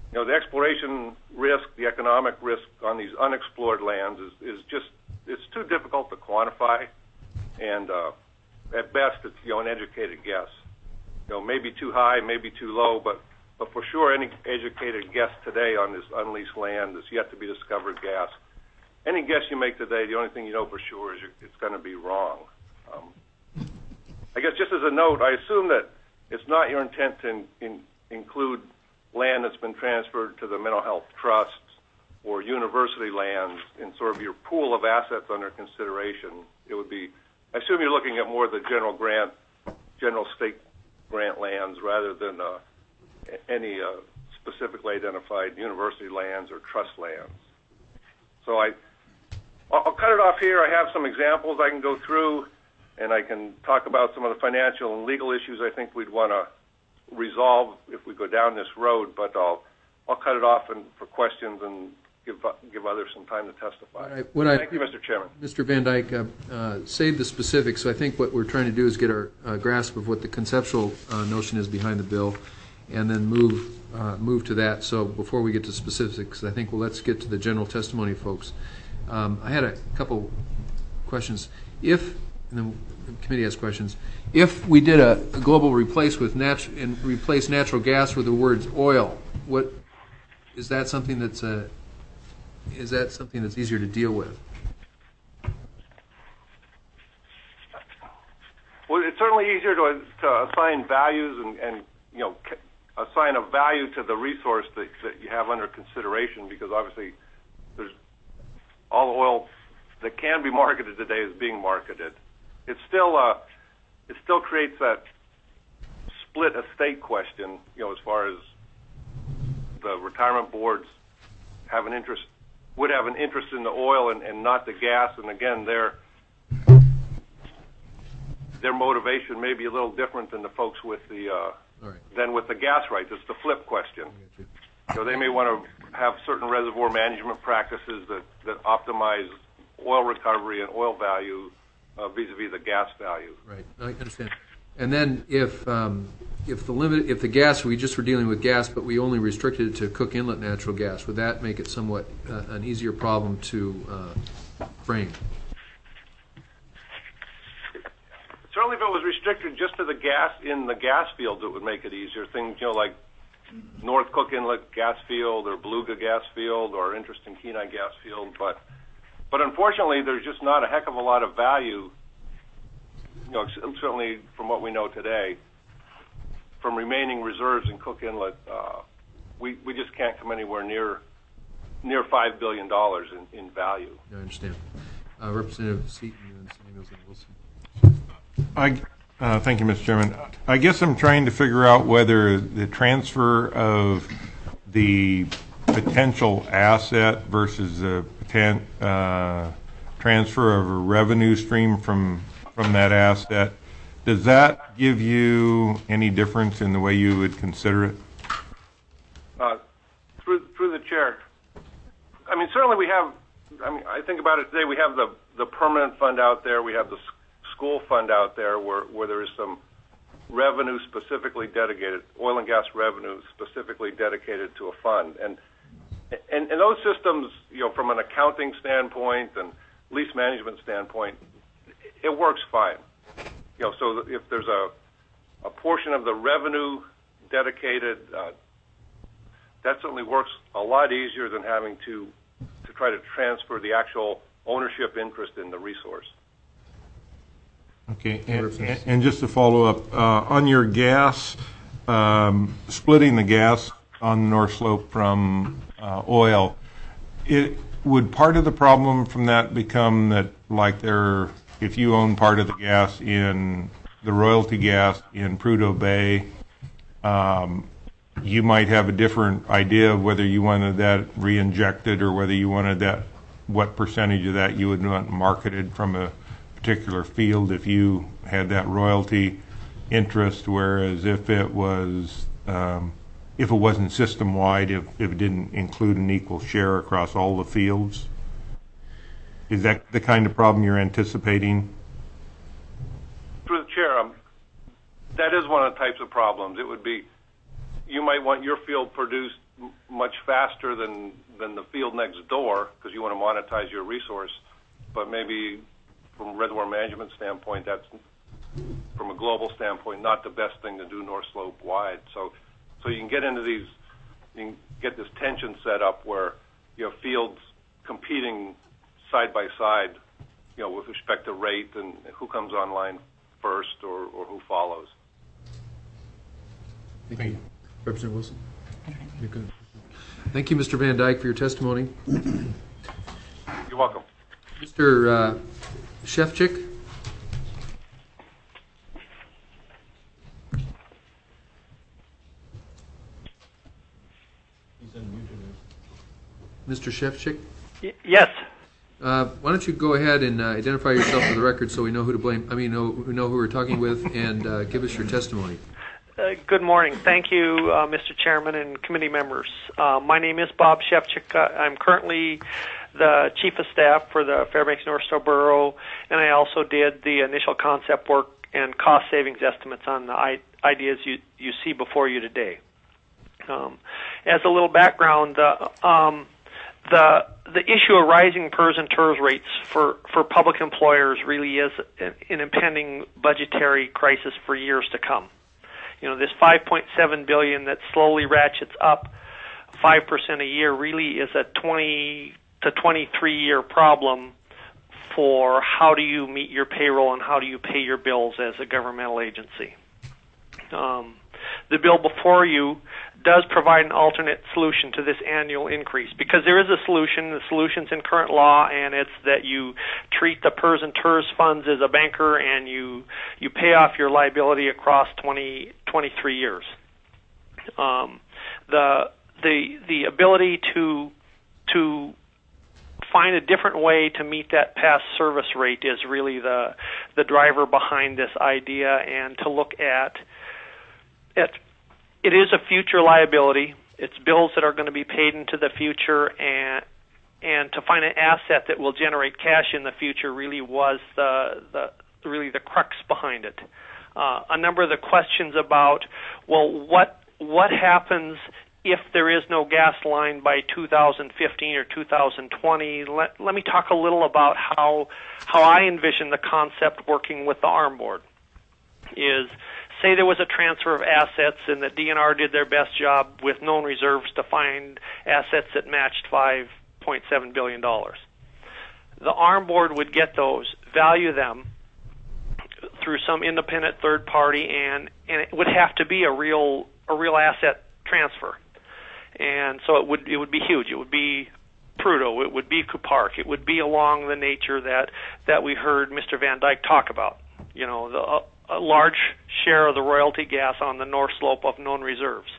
you know, the exploration risk, the economic risk on these unexplored lands is, is just, it's too difficult to quantify. And uh, at best, it's, you know, an educated guess. You know, maybe too high, maybe too low, but, but for sure, any educated guess today on this unleased land, this yet to be discovered gas, any guess you make today, the only thing you know for sure is you're, it's going to be wrong. Um, I guess just as a note, I assume that it's not your intent to in, in, include land that's been transferred to the mental health trusts or university lands in sort of your pool of assets under consideration. It would be, I assume you're looking at more of the general grant, general state grant lands rather than uh, any uh, specifically identified university lands or trust lands. So I, I'll cut it off here. I have some examples I can go through, and I can talk about some of the financial and legal issues I think we'd want to resolve if we go down this road, but I'll I'll cut it off and for questions and give give others some time to testify. I, what Thank I, you, Mister Chairman. Mister Van Dyke, uh, uh, save the specifics. So I think what we're trying to do is get our uh, grasp of what the conceptual uh, notion is behind the bill, and then move uh, move to that. So before we get to specifics, I think well, let's get to the general testimony, folks. Um, I had a couple questions. If and then the committee has questions. If we did a, a global replace with nat- and replace natural gas with the words oil, what is that something that's a is that something that's easier to deal with? Well, it's certainly easier to, to assign values and, and you know assign a value to the resource that, that you have under consideration, because obviously there's all the oil that can be marketed today is being marketed. It's still uh, it still creates that split estate question, you know, as far as the retirement boards have an interest, would have an interest in the oil and, and not the gas. And again, their their motivation may be a little different than the folks with the uh, All right. than with the gas rights. It's the flip question. You. So they may want to have certain reservoir management practices that, that optimize oil recovery and oil value uh, vis-a-vis the gas value. Right, I understand. And then if um, if the limit, if the gas, we just were dealing with gas, but we only restricted it to Cook Inlet natural gas, would that make it somewhat uh, an easier problem to uh, frame? Certainly, if it was restricted just to the gas in the gas fields, it would make it easier. Things, you know, like North Cook Inlet gas field or Beluga gas field or interest in Kenai gas field, but but unfortunately, there's just not a heck of a lot of value. You know, certainly from what we know today, from remaining reserves in Cook Inlet, uh, we we just can't come anywhere near near five billion dollars in, in value. I understand. Uh, Representative Seaton and Samuels and Wilson. I, uh, thank you, Mister Chairman. I guess I'm trying to figure out whether the transfer of the potential asset versus the poten- uh, transfer of a revenue stream from from that asset, does that give you any difference in the way you would consider it? Uh, through through the chair, I mean, certainly we have. I mean, I think about it today. We have the the permanent fund out there. We have the school fund out there where, where there is some revenue specifically dedicated, oil and gas revenue specifically dedicated to a fund. And, and, and those systems, you know, from an accounting standpoint and lease management standpoint, it works fine. You know, so if there's a, a portion of the revenue dedicated, uh, that certainly works a lot easier than having to, to try to transfer the actual ownership interest in the resource. Okay, and, and, and just to follow up, uh, on your gas, um, splitting the gas on the North Slope from uh, oil, it would part of the problem from that become that, like, there, if you own part of the gas in the royalty gas in Prudhoe Bay, um, you might have a different idea of whether you wanted that re-injected or whether you wanted that, what percentage of that you would want marketed from a particular field if you had that royalty interest, whereas if it was um, if it wasn't system wide, if, if it didn't include an equal share across all the fields, is that the kind of problem you're anticipating? Through the chair, um, that is one of the types of problems. It would be you might want your field produced m- much faster than, than the field next door because you want to monetize your resource. But maybe from a reservoir management standpoint, that's, from a global standpoint, not the best thing to do North Slope wide. So, so you can get into these, you can get this tension set up where you have fields competing side by side, you know, with respect to rate and who comes online first or, or who follows. Thank you. Representative Wilson? You're good. Thank you, Mister Van Dyke, for your testimony. You're welcome. Mister Uh, Shefchik? Mister Shefchik? Y- yes. Uh, why don't you go ahead and uh, identify yourself for the record so we know who to blame, I mean, know, we know who we're talking with, and uh, give us your testimony. Uh, good morning. Thank you, uh, Mister Chairman and committee members. Uh, my name is Bob Shefchik. Uh, I'm currently the Chief of Staff for the Fairbanks North Slope Borough, and I also did the initial concept work and cost savings estimates on the I- ideas you, you see before you today. Um, as a little background, the um, The the issue of rising P E R S and T E R S rates for, for public employers really is an impending budgetary crisis for years to come. You know, this five point seven billion dollars that slowly ratchets up five percent a year really is a twenty to twenty-three year problem for how do you meet your payroll and how do you pay your bills as a governmental agency. Um, the bill before you does provide an alternate solution to this annual increase because there is a solution. The solution's in current law, and it's that you treat the P E R S and T E R S funds as a banker, and you you pay off your liability across twenty, twenty-three years. Um, the the the ability to to find a different way to meet that past service rate is really the the driver behind this idea, and to look at it. It is a future liability. It's bills that are going to be paid into the future, and and to find an asset that will generate cash in the future really was the the really the crux behind it. Uh, a number of the questions about, well, what what happens if there is no gas line by two thousand fifteen or two thousand twenty? Let let me talk a little about how how I envision the concept working with the ARM board. Is say there was a transfer of assets and the D N R did their best job with known reserves to find assets that matched five point seven billion dollars. The ARM board would get those, value them through some independent third party, and, and it would have to be a real a real asset transfer. And so it would it would be huge. It would be Prudhoe, it would be Kupark, it would be along the nature that, that we heard Mister Van Dyke talk about. You know, the uh, a large share of the royalty gas on the north slope of known reserves.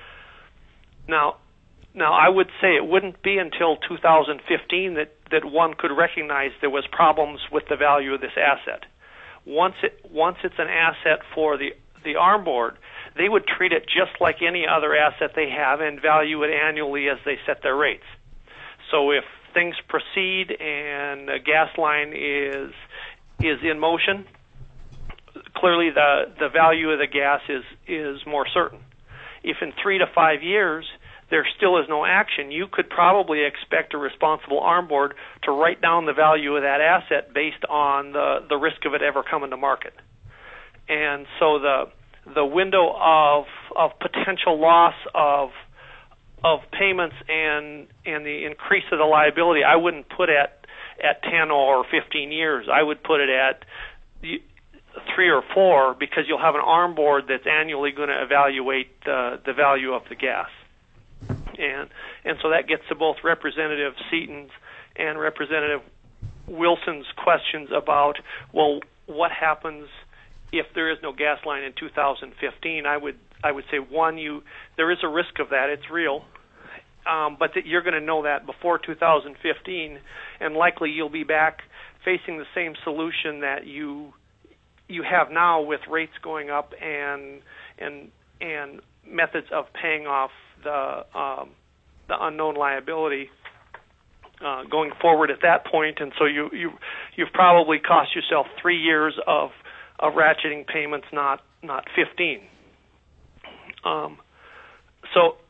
Now, now I would say it wouldn't be until two thousand fifteen that, that one could recognize there was problems with the value of this asset. Once it once it's an asset for the the ARM board, they would treat it just like any other asset they have and value it annually as they set their rates. So if things proceed and a gas line is is in motion, clearly the, the value of the gas is, is more certain. If in three to five years there still is no action, you could probably expect a responsible ARM board to write down the value of that asset based on the, the risk of it ever coming to market. And so the the window of of potential loss of of payments and and the increase of the liability, I wouldn't put at at ten or fifteen years. I would put it at three or four, because you'll have an ARM board that's annually going to evaluate uh, the value of the gas. And and so that gets to both Representative Seaton's and Representative Wilson's questions about, well, what happens if there is no gas line in two thousand fifteen? I would I would say, one, you there is a risk of that. It's real. Um, but that you're going to know that before two thousand fifteen, and likely you'll be back facing the same solution that you you have now with rates going up and and and methods of paying off the um, the unknown liability uh, going forward at that point. And so you you you've probably cost yourself three years of of ratcheting payments, not not fifteen. Um, so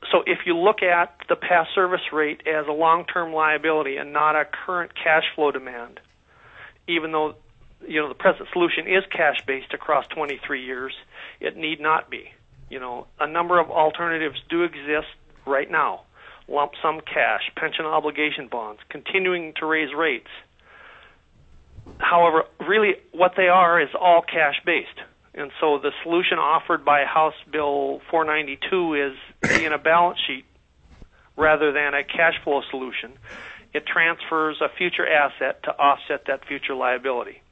so if you look at the past service rate as a long-term liability and not a current cash flow demand, even though you know the present solution is cash-based across twenty-three years, it need not be. You know, a number of alternatives do exist right now. Lump sum cash, pension obligation bonds, continuing to raise rates. However, really what they are is all cash-based. And so the solution offered by House Bill four ninety-two is in a balance sheet rather than a cash flow solution. It transfers a future asset to offset that future liability.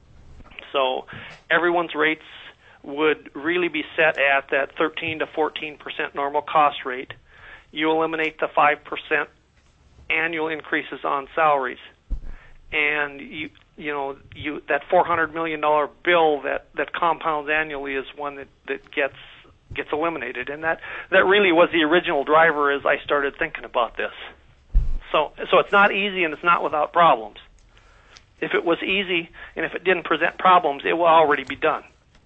So everyone's rates would really be set at that thirteen to fourteen percent normal cost rate. You eliminate the five percent annual increases on salaries, and you you know you that four hundred million dollars bill that, that compounds annually is one that, that gets gets eliminated, and that, that really was the original driver as I started thinking about this. So so it's not easy and it's not without problems. If it was easy and if it didn't present problems, it will already be done.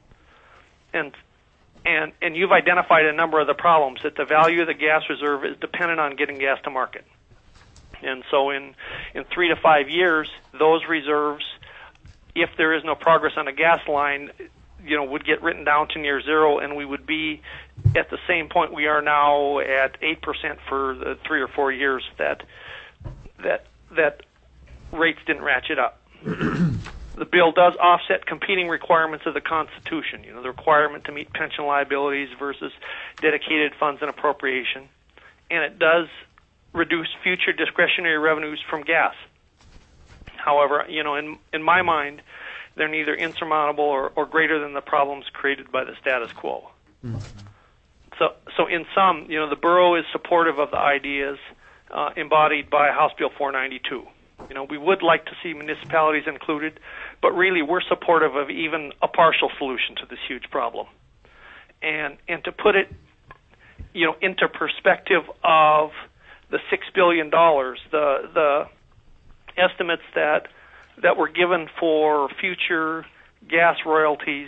And and and you've identified a number of the problems, that the value of the gas reserve is dependent on getting gas to market. And so in, in three to five years, those reserves, if there is no progress on a gas line, you know, would get written down to near zero, and we would be at the same point we are now at eight percent for the three or four years that that that rates didn't ratchet up. The bill does offset competing requirements of the Constitution, you know, the requirement to meet pension liabilities versus dedicated funds and appropriation, and it does reduce future discretionary revenues from gas. However, you know, in in my mind, they're neither insurmountable or, or greater than the problems created by the status quo. Mm-hmm. So, so in sum, you know, the borough is supportive of the ideas uh, embodied by House Bill four ninety-two. You know, we would like to see municipalities included, but really we're supportive of even a partial solution to this huge problem. And and to put it, you know, into perspective of the six billion dollars, the the estimates that that were given for future gas royalties,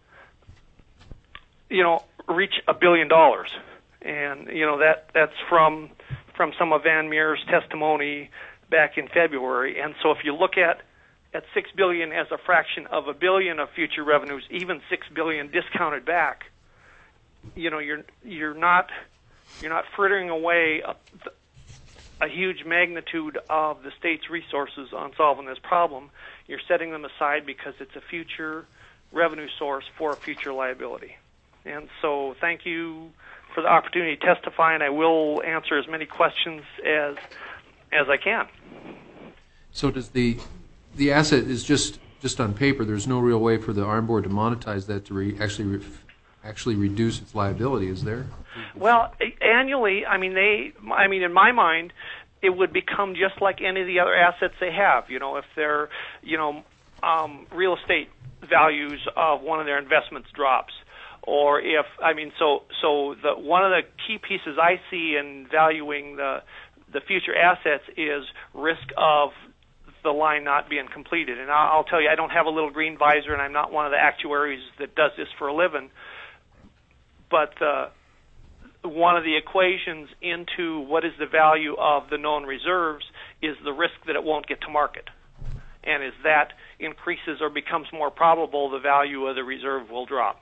you know, reach a billion dollars, and you know that that's from from some of Van Meer's testimony back in February. And so if you look at at six billion as a fraction of a billion of future revenues, even six billion discounted back, you know, you're you're not you're not frittering away a, a huge magnitude of the state's resources on solving this problem. You're setting them aside because it's a future revenue source for a future liability. And so thank you for the opportunity to testify, and I will answer as many questions as as I can. So does the the asset is just just on paper? There's no real way for the Arm Board to monetize that to re, actually re, actually reduce its liability, is there? Well, annually, I mean, they, I mean, in my mind, it would become just like any of the other assets they have. You know, if their, you know, um, real estate values of one of their investments drops, or if, I mean, so so the one of the key pieces I see in valuing the the future assets is risk of the line not being completed. And I'll, I'll tell you, I don't have a little green visor, and I'm not one of the actuaries that does this for a living. But uh, one of the equations into what is the value of the known reserves is the risk that it won't get to market. And as that increases or becomes more probable, the value of the reserve will drop.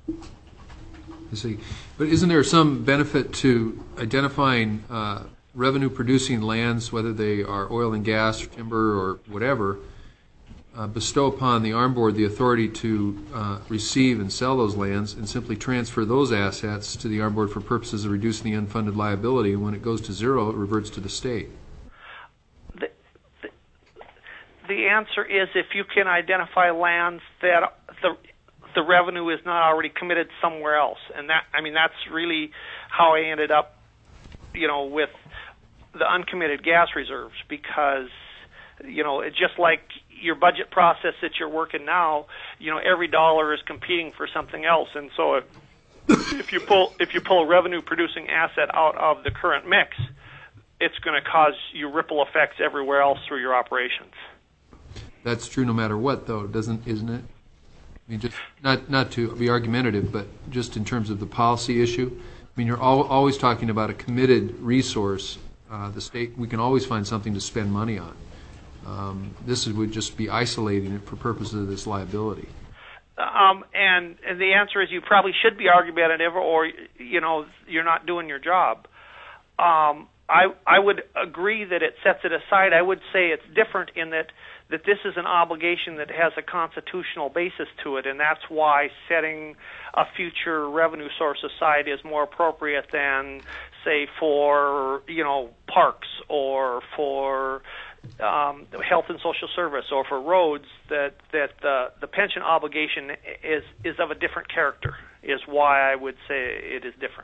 I see. But isn't there some benefit to identifying uh, revenue-producing lands, whether they are oil and gas, or timber, or whatever, uh, bestow upon the Arm Board the authority to uh, receive and sell those lands and simply transfer those assets to the Arm Board for purposes of reducing the unfunded liability, and when it goes to zero, it reverts to the state? The, the, the answer is if you can identify lands that the the revenue is not already committed somewhere else. And that, I mean, that's really how I ended up, you know, with the uncommitted gas reserves, because, you know, it's just like your budget process that you're working now, you know, every dollar is competing for something else. And so if, if you pull if you pull a revenue producing asset out of the current mix, it's going to cause you ripple effects everywhere else through your operations. That's true no matter what, though, doesn't isn't it? I mean, just not not to be argumentative, but just in terms of the policy issue, mean, you're al- always talking about a committed resource. Uh, the state, we can always find something to spend money on. Um, this is, would just be isolating it for purposes of this liability. Um, and, and the answer is you probably should be argumentative, or you know you're not doing your job. Um, I I would agree that it sets it aside. I would say it's different in that that this is an obligation that has a constitutional basis to it, and that's why setting a future revenue source aside is more appropriate than, say, for you know parks or for Um, health and social service, or for roads. That that the the pension obligation is is of a different character. Is why I would say it is different.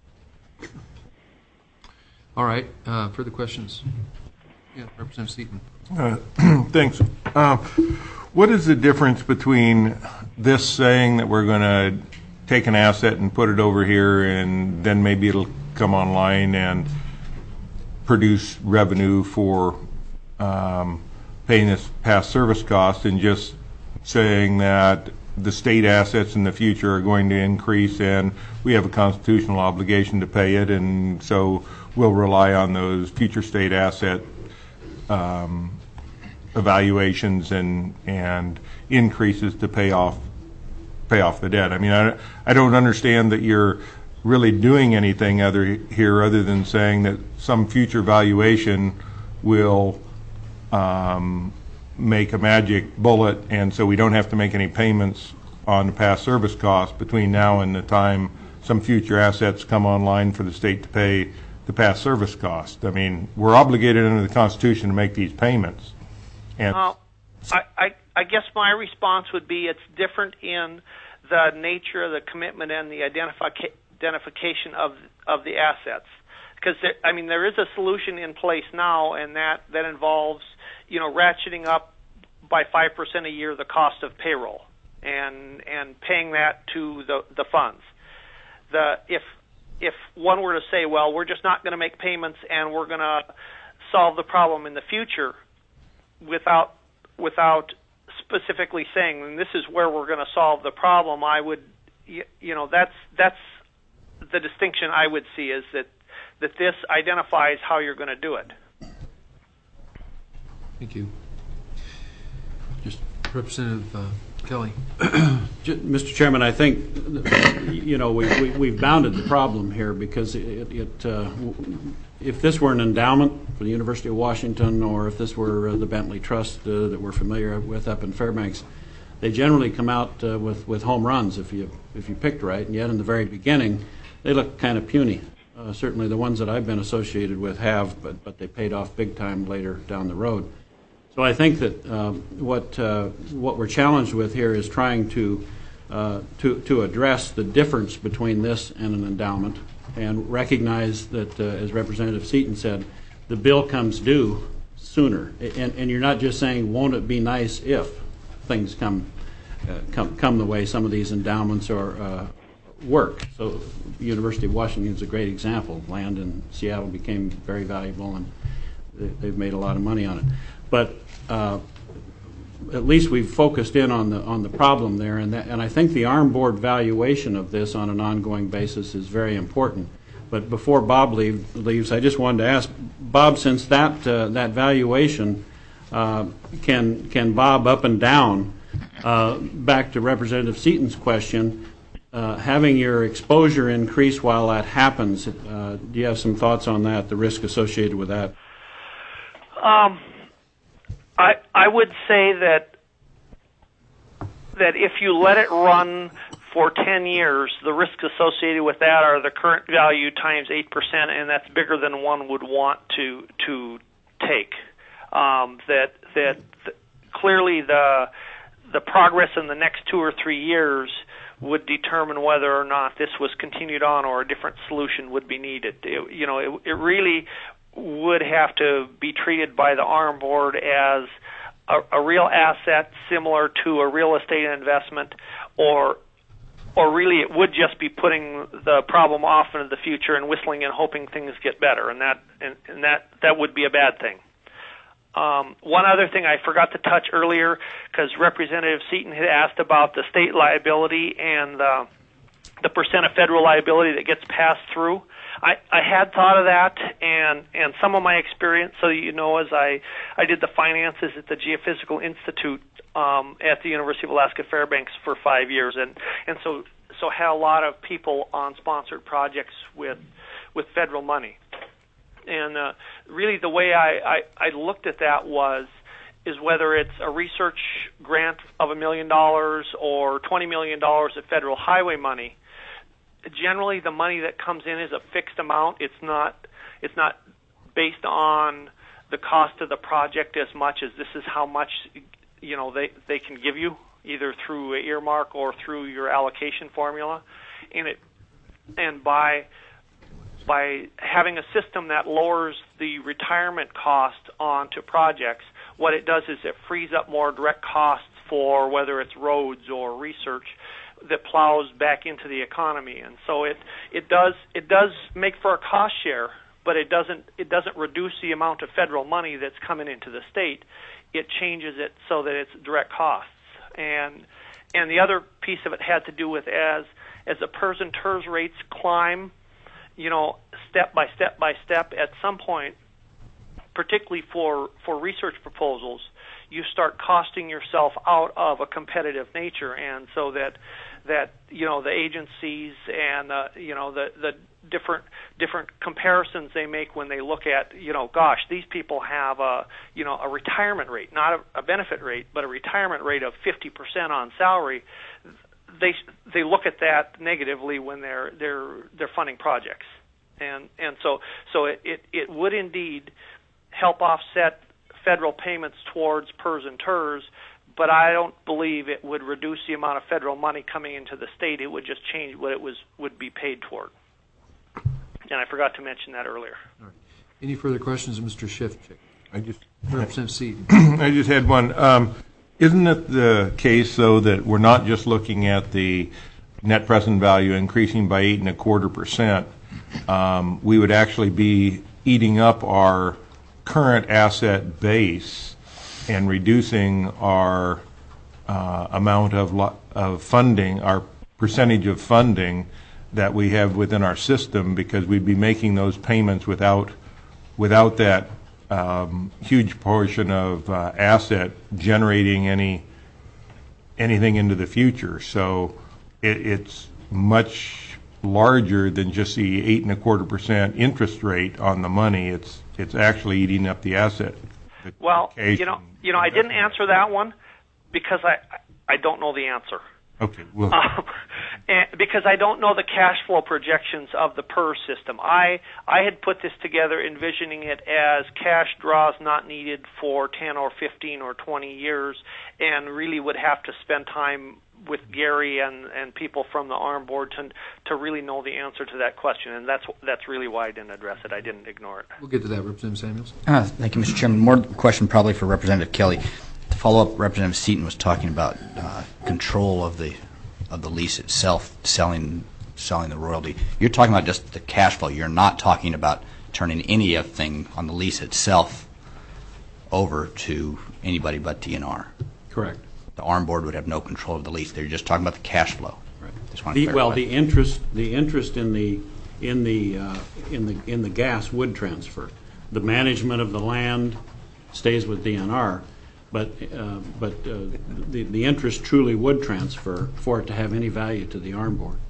All right. Uh, further questions? Yeah, Representative Seaton. Uh, thanks. Uh, what is the difference between this saying that we're going to take an asset and put it over here, and then maybe it'll come online and produce revenue for Um, paying this past service cost, and just saying that the state assets in the future are going to increase and we have a constitutional obligation to pay it, and so we'll rely on those future state asset um, evaluations and and increases to pay off pay off the debt. I mean, I, I don't understand that you're really doing anything other here other than saying that some future valuation will Um, make a magic bullet, and so we don't have to make any payments on the past service costs between now and the time some future assets come online for the state to pay the past service cost. I mean, we're obligated under the Constitution to make these payments. And uh, I, I, I guess my response would be it's different in the nature of the commitment and the identifi- identification of of the assets. Because, I mean, there is a solution in place now, and that, that involves you know, ratcheting up by five percent a year the cost of payroll and and paying that to the the funds. The if if one were to say, well, we're just not going to make payments and we're going to solve the problem in the future, without without specifically saying, and this is where we're going to solve the problem, I would you, you know that's that's the distinction I would see, is that that this identifies how you're going to do it. Thank you. Just Representative uh, Kelly. Mister Chairman, I think you know we, we we've bounded the problem here, because it, it uh, if this were an endowment for the University of Washington, or if this were uh, the Bentley Trust uh, that we're familiar with up in Fairbanks, they generally come out uh, with with home runs if you if you picked right, and yet in the very beginning they look kind of puny. Uh, certainly the ones that I've been associated with have, but but they paid off big time later down the road. So I think that um, what uh, what we're challenged with here is trying to uh, to to address the difference between this and an endowment, and recognize that, uh, as Representative Seaton said, the bill comes due sooner. And, and you're not just saying, won't it be nice if things come uh, come come the way some of these endowments or uh, work. So the University of Washington is a great example. Land in Seattle became very valuable, and they've made a lot of money on it. But uh, at least we've focused in on the on the problem there, and that, and I think the ARM board valuation of this on an ongoing basis is very important. But before Bob leave, leaves, I just wanted to ask Bob, since that uh, that valuation uh, can can bob up and down. Uh, back to Representative Seaton's question, uh, having your exposure increase while that happens, uh, do you have some thoughts on that? The risk associated with that? Um. I, I would say that that if you let it run for ten years, the risks associated with that are the current value times eight percent, and that's bigger than one would want to to take. Um, that that th- clearly the the progress in the next two or three years would determine whether or not this was continued on or a different solution would be needed. It, you know, it, it really would have to be treated by the ARM board as a, a real asset similar to a real estate investment, or or really it would just be putting the problem off into the future and whistling and hoping things get better, and that and, and that that would be a bad thing. Um, one other thing I forgot to touch earlier, because Representative Seaton had asked about the state liability and uh, the percent of federal liability that gets passed through. I, I had thought of that, and, and some of my experience, so you know, as I, I did the finances at the Geophysical Institute um, at the University of Alaska Fairbanks for five years, and, and so so had a lot of people on sponsored projects with with federal money. And uh, really the way I, I, I looked at that was is whether it's a research grant of a million dollars or twenty million dollars of federal highway money. Generally, the money that comes in is a fixed amount. It's not it's not based on the cost of the project as much as this is how much you know they they can give you, either through an earmark or through your allocation formula. And it and by by having a system that lowers the retirement cost onto projects, what it does is it frees up more direct costs for whether it's roads or research that plows back into the economy. And so it it does it does make for a cost share, but it doesn't it doesn't reduce the amount of federal money that's coming into the state. It changes it so that it's direct costs. And and the other piece of it had to do with as as the P E R S and T E R S rates climb, you know, step by step by step, at some point, particularly for for research proposals, you start costing yourself out of a competitive nature, and so that that you know the agencies and uh, you know the the different different comparisons they make when they look at you know gosh, these people have a you know a retirement rate, not a, a benefit rate, but a retirement rate of fifty percent on salary. They they look at that negatively when they're they're they're funding projects, and and so so it it, it would indeed help offset federal payments towards P E R S and T E R S, but I don't believe it would reduce the amount of federal money coming into the state. It would just change what it was would be paid toward. And I forgot to mention that earlier. All right. Any further questions of Mister Shifchick? I just Representative Seaton. I just had one. Um, isn't it the case, though, that we're not just looking at the net present value increasing by eight and a quarter percent? Um, we would actually be eating up our current asset base and reducing our uh, amount of lo- of funding, our percentage of funding that we have within our system, because we'd be making those payments without without that um, huge portion of uh, asset generating any anything into the future. So it, it's much larger than just the eight and a quarter percent interest rate on the money. It's it's actually eating up the asset. The well, you know, you know, I didn't answer that one because I I don't know the answer. Okay. Well. Um, and because I don't know the cash flow projections of the P E R S system. I I had put this together envisioning it as cash draws not needed for ten or fifteen or twenty years, and really would have to spend time with Gary and, and people from the ARM board to to really know the answer to that question, and that's that's really why I didn't address it. I didn't ignore it. We'll get to that, Representative Samuels. Uh, thank you, Mister Chairman. More question probably for Representative Kelly. To follow up, Representative Seaton was talking about uh, control of the of the lease itself, selling selling the royalty. You're talking about just the cash flow. You're not talking about turning any of thing on the lease itself over to anybody but D N R. Correct. The ARM board would have no control of the lease. They're just talking about the cash flow. Right. Just want to The, clarify. well, the interest, the interest in the in the uh, in the in the gas would transfer. The management of the land stays with D N R, but uh, but uh, the the interest truly would transfer for it to have any value to the ARM board.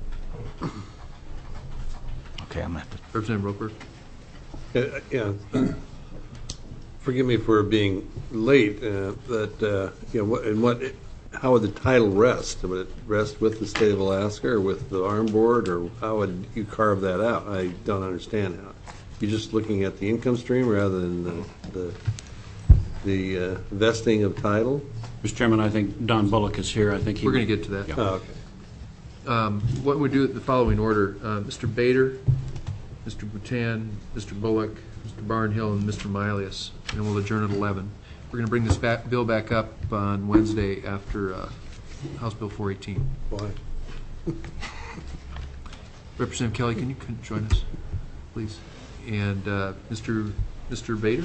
Okay, I'm going to have to. Representative Roper. Uh, yeah. Forgive me for being late, uh, but uh, you know, what, and what, how would the title rest? Would it rest with the state of Alaska or with the ARM board, or how would you carve that out? I don't understand how. You're just looking at the income stream rather than the the, the uh, vesting of title. Mister Chairman, I think Don Bullock is here. I think he We're going to get to that. Yeah. Oh, okay. Um, what we do it in the following order: uh, Mister Bader, Mister Boutan, Mister Bullock, Mister Barnhill, and Mister Milius, and we'll adjourn at eleven. We're going to bring this back, bill back up on Wednesday after uh, House Bill four eighteen. Why? Representative Kelly, can you con- join us, please? And uh, Mister Mister Bader.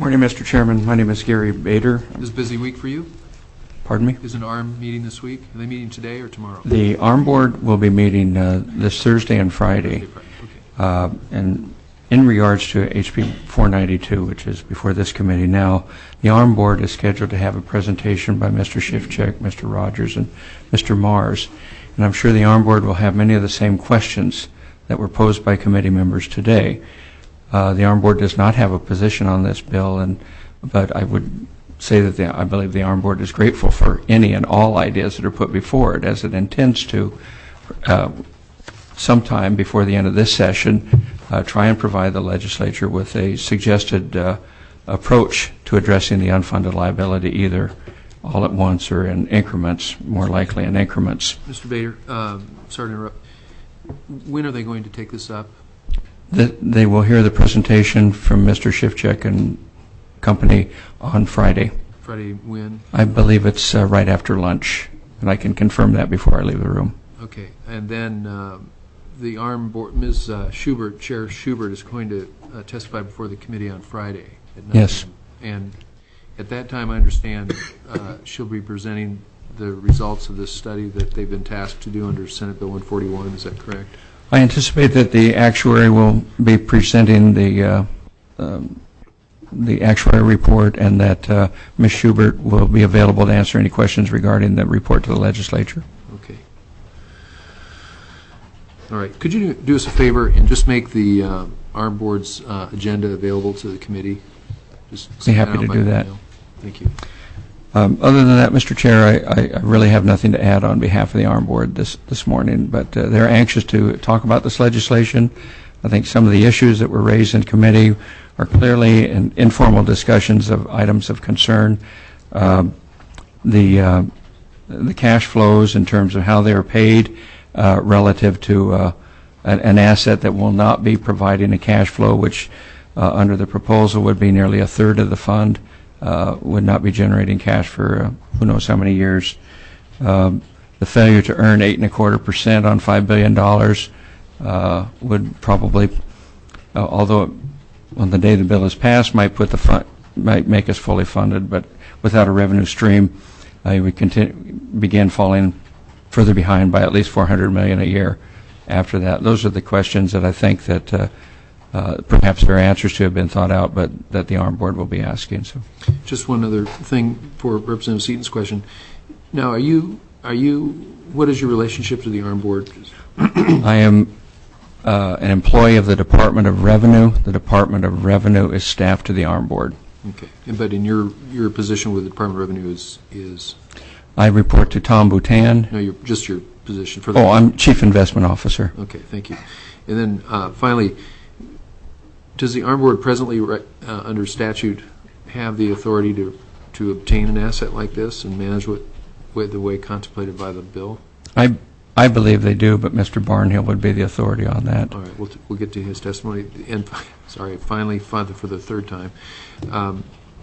Morning, Mister Chairman. My name is Gary Bader. This is a busy week for you? Pardon me? Is an A R M meeting this week? Are they meeting today or tomorrow? The A R M Board will be meeting uh, this Thursday and Friday. Thursday, Friday. Okay. Uh, and in regards to H B four ninety-two, which is before this committee now, the A R M Board is scheduled to have a presentation by Mister Shifchek, Mister Rogers, and Mister Mars. And I'm sure the A R M Board will have many of the same questions that were posed by committee members today. Uh, the A R M Board does not have a position on this bill, and but I would say that the, I believe the A R M Board is grateful for any and all ideas that are put before it, as it intends to, uh, sometime before the end of this session, uh, try and provide the legislature with a suggested uh, approach to addressing the unfunded liability, either all at once or in increments, more likely in increments. Mister Bader, um, sorry to interrupt. When are they going to take this up? The, they will hear the presentation from Mister Shifchek and company on Friday. Friday when? I believe it's uh, right after lunch, and I can confirm that before I leave the room. Okay, and then uh, the A R M Board, Miz Uh, Schubert, Chair Schubert, is going to uh, testify before the committee on Friday at nine. Yes. And at that time, I understand uh, she'll be presenting the results of this study that they've been tasked to do under Senate Bill one forty-one. Is that correct? I anticipate that the actuary will be presenting the uh, um, the actuary report, and that uh, Miz Schubert will be available to answer any questions regarding the report to the legislature. Okay. All right. Could you do us a favor and just make the uh, A R M Board's uh, agenda available to the committee? Just Be send it happy out to by do that. email. Thank you. Um, other than that, Mister Chair, I, I really have nothing to add on behalf of the A R M Board this, this morning, but uh, they're anxious to talk about this legislation. I think some of the issues that were raised in committee are clearly in informal discussions of items of concern. Um, the, uh, the cash flows in terms of how they are paid uh, relative to uh, an, an asset that will not be providing a cash flow, which uh, under the proposal would be nearly a third of the fund. Uh, would not be generating cash for uh, who knows how many years. Um, the failure to earn eight and a quarter percent on five billion dollars uh, would probably, uh, although it, on the day the bill is passed, might put the fund, might make us fully funded, but without a revenue stream, uh, we continue begin falling further behind by at least four hundred million dollars a year. After that, those are the questions that I think that. Uh, Uh, perhaps their answers to have been thought out, but that the A R M Board will be asking. So, just one other thing for Representative Seaton's question. Now, are you are you? What is your relationship to the A R M Board? I am uh, an employee of the Department of Revenue. The Department of Revenue is staffed to the A R M Board. Okay, but in your your position with the Department of Revenue is is? I report to Tom Boutan. No, you're just your position for. The oh, I'm Chief Investment Officer. Okay, thank you. And then uh, finally. Does the A R M Board presently, uh, under statute, have the authority to to obtain an asset like this and manage it with the way contemplated by the bill? I I believe they do, but Mister Barnhill would be the authority on that. All right, we'll, t we'll get to his testimony. And sorry, finally, for the third time. Um,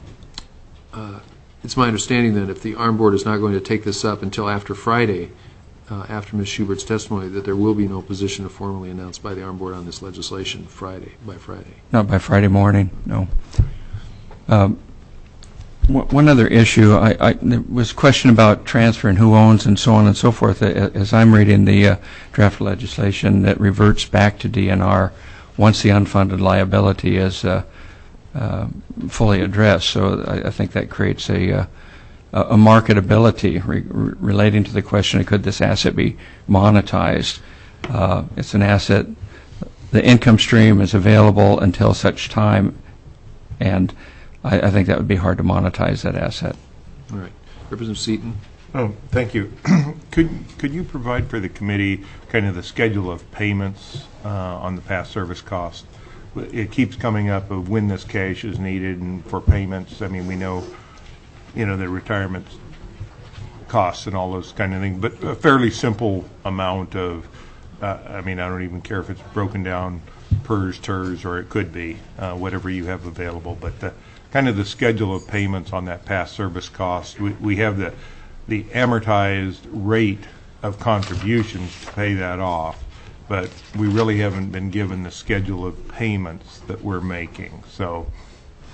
uh, it's my understanding that if the A R M Board is not going to take this up until after Friday, Uh, after Miz Schubert's testimony, that there will be no position formally announced by the A R M Board on this legislation Friday, by Friday. Not by Friday morning, no. Um, one other issue, I, I, there was a question about transfer and who owns and so on and so forth. As I'm reading the uh, draft legislation, that reverts back to D N R once the unfunded liability is uh, uh, fully addressed. So I, I think that creates a uh, a marketability re relating to the question of could this asset be monetized. Uh, it's an asset, the income stream is available until such time, and I, I think that would be hard to monetize that asset. All right. Representative Seaton. Oh, thank you. could could you provide for the committee kind of the schedule of payments uh, on the past service cost? It keeps coming up of when this cash is needed and for payments. I mean, we know you know, the retirement costs and all those kind of things, but a fairly simple amount of, uh, I mean, I don't even care if it's broken down P E R S, T E R S, or it could be, uh, whatever you have available, but the, kind of the schedule of payments on that past service cost. We, we have the, the amortized rate of contributions to pay that off, but we really haven't been given the schedule of payments that we're making. So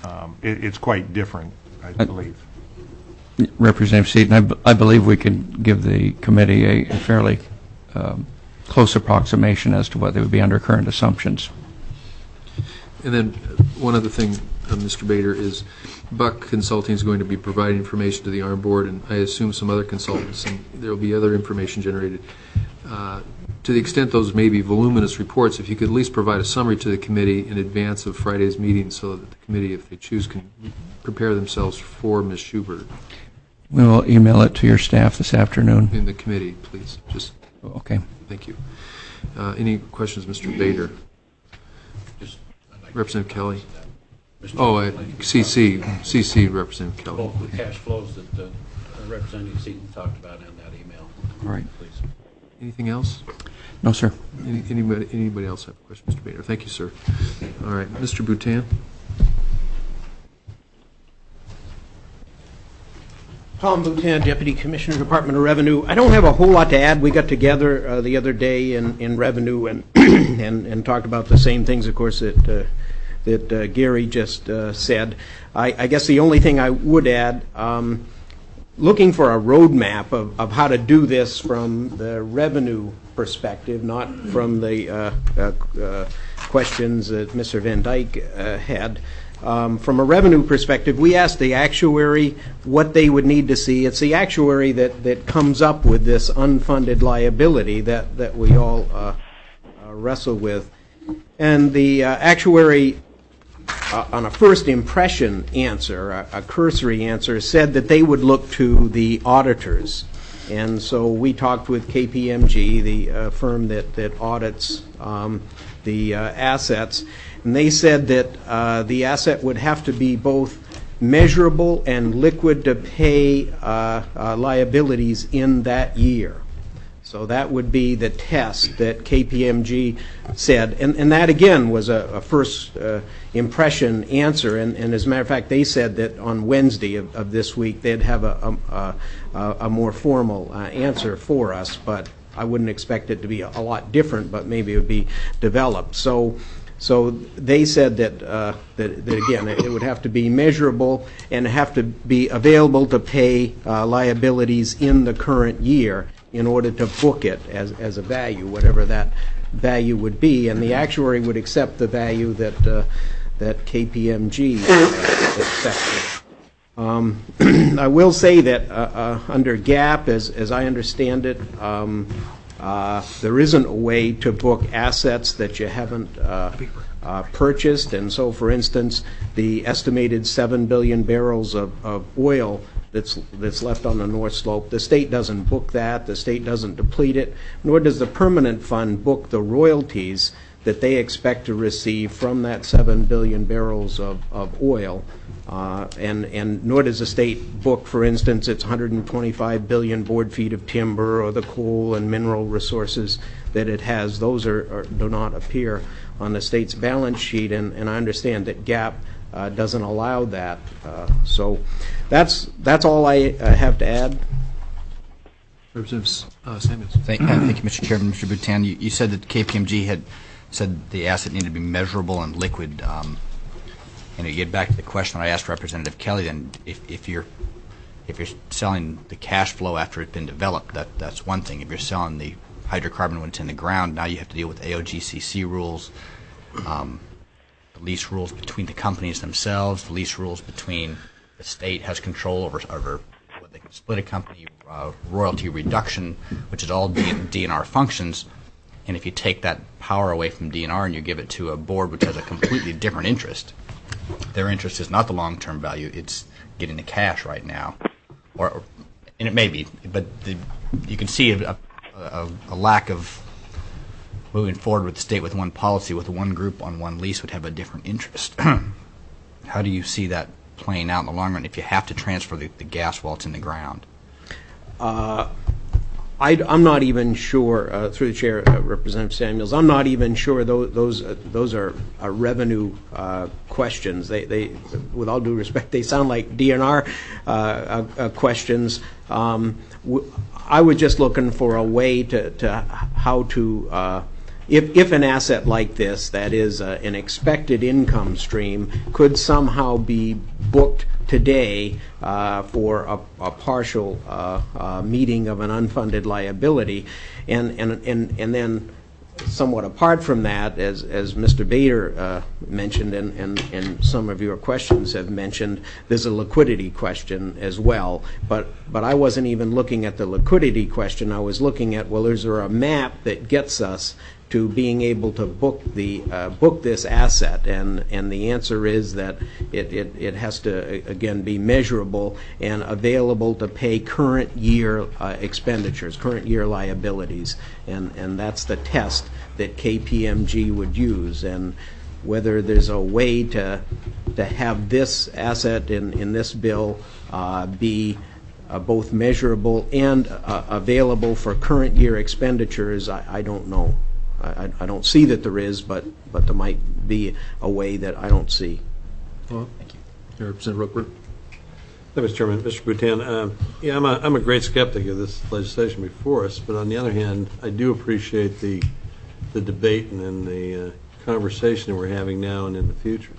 um, it, it's quite different, I believe. Representative Seaton, I, b- I believe we can give the committee a, a fairly um, close approximation as to what they would be under current assumptions. And then one other thing, uh, Mister Bader, is Buck Consulting is going to be providing information to the ARM Board, and I assume some other consultants, and there will be other information generated. Uh, to the extent those may be voluminous reports, if you could at least provide a summary to the committee in advance of Friday's meeting so that the committee, if they choose, can prepare themselves for Miz Schubert. We will email it to your staff this afternoon. In the committee, please. Just Okay. Thank you. Uh, any questions, Mister Bader? Just, like Representative Kelly. Mister Oh, uh, C C, C C, Representative Kelly. Both the cash flows that uh, Representative Seaton talked about in that email. All right. Please. Anything else? No, sir. Any, anybody, anybody else have a question, Mister Bader? Thank you, sir. All right, Mister Boutan. Tom Boutin, Deputy Commissioner, Department of Revenue. I don't have a whole lot to add. We got together uh, the other day in, in Revenue and, and and talked about the same things, of course, that uh, that uh, Gary just uh, said. I, I guess the only thing I would add, um, looking for a roadmap of, of how to do this from the revenue perspective, not from the uh, uh, uh, questions that Mister Van Dyke uh, had. Um, from a revenue perspective, we asked the actuary what they would need to see. It's the actuary that, that comes up with this unfunded liability that, that we all uh, uh, wrestle with. And the uh, actuary, uh, on a first impression answer, a, a cursory answer, said that they would look to the auditors. And so we talked with K P M G, the uh, firm that, that audits um, the uh, assets. And they said that uh, the asset would have to be both measurable and liquid to pay uh, uh, liabilities in that year. So that would be the test that K P M G said. And, and that, again, was a, a first uh, impression answer. And, and as a matter of fact, they said that on Wednesday of, of this week they'd have a, a, a, a more formal uh, answer for us. But I wouldn't expect it to be a, a lot different, but maybe it would be developed. So. So they said that, uh, that, that again, it would have to be measurable and have to be available to pay uh, liabilities in the current year in order to book it as, as a value, whatever that value would be. And the actuary would accept the value that, uh, that K P M G uh, accepted. Um, I will say that uh, uh, under GAAP, as, as I understand it, um, Uh, there isn't a way to book assets that you haven't uh, uh, purchased. And so, for instance, the estimated seven billion barrels of, of oil that's that's left on the North Slope, the state doesn't book that. The state doesn't deplete it, nor does the permanent fund book the royalties that they expect to receive from that seven billion barrels of, of oil. Uh, and, and nor does the state book, for instance, its one hundred twenty-five billion board feet of timber or the coal and mineral resources that it has. Those are, are, do not appear on the state's balance sheet, and, and I understand that GAAP uh, doesn't allow that. Uh, so that's, that's all I uh, have to add. Representative uh, Samuels. Thank, uh, thank you, Mister Chairman. Mister Boutin, you, you said that K P M G had said the asset needed to be measurable and liquid. Um, and to get back to the question I asked Representative Kelly, then if, if you're if you're selling the cash flow after it's been developed, that that's one thing. If you're selling the hydrocarbon when it's in the ground, now you have to deal with A O G C C rules, um, the lease rules between the companies themselves, the lease rules between the state has control over, over what they can split a company, uh, royalty reduction, which is all D N R functions. And if you take that power away from D N R and you give it to a board which has a completely different interest, their interest is not the long-term value, it's getting the cash right now. Or, or and it may be, but the, you can see a, a, a lack of moving forward with the state with one policy, with one group on one lease would have a different interest. How do you see that playing out in the long run if you have to transfer the, the gas while it's in the ground? Uh, I, I'm not even sure, uh, through the chair, uh, Representative Samuels, I'm not even sure those those, uh, those are, are revenue uh, questions. They, they, with all due respect, they sound like D N R uh, uh, uh, questions. Um, w- I was just looking for a way to, to how to uh, if, if an asset like this, that is uh, an expected income stream, could somehow be booked today uh, for a, a partial uh, uh, meeting of an unfunded liability, and and and and then somewhat apart from that, as as Mister Bader uh, mentioned, and, and and some of your questions have mentioned, there's a liquidity question as well. But but I wasn't even looking at the liquidity question. I was looking at, well, is there a map that gets us to being able to book the uh, book this asset, and and the answer is that it, it it has to again be measurable and available to pay current year uh, expenditures, current year liabilities, and and that's the test that K P M G would use. And whether there's a way to to have this asset in in this bill uh, be uh, both measurable and uh, available for current year expenditures, I, I don't know. I, I don't see that there is, but but there might be a way that I don't see. Well, thank you. Representative Rookwood. Thank you, Mister Chairman. Mister Boutin, uh, yeah, I'm a, I'm a great skeptic of this legislation before us, but on the other hand, I do appreciate the the debate and, and the uh, conversation that we're having now and in the future.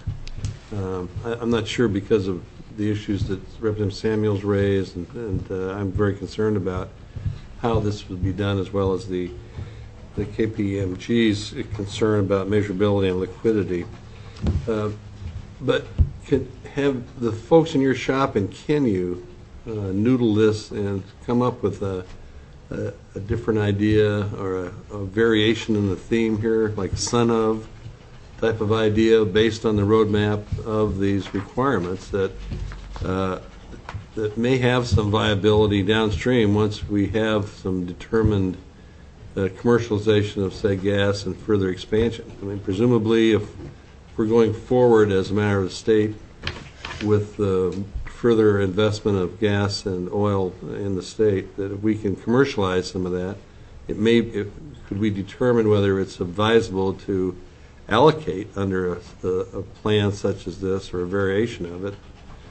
Um, I, I'm not sure, because of the issues that Representative Samuels raised, and, and uh, I'm very concerned about how this would be done, as well as the the K P M G's concern about measurability and liquidity. Uh, but can have the folks in your shop, and can you uh, noodle this and come up with a, a, a different idea or a, a variation in the theme here, like son of type of idea based on the roadmap of these requirements that uh, that may have some viability downstream once we have some determined Uh, commercialization of, say, gas and further expansion. I mean, presumably, if we're going forward as a matter of the state with uh, further investment of gas and oil in the state, that if we can commercialize some of that, it may, it, could we determine whether it's advisable to allocate under a, a, a plan such as this, or a variation of it,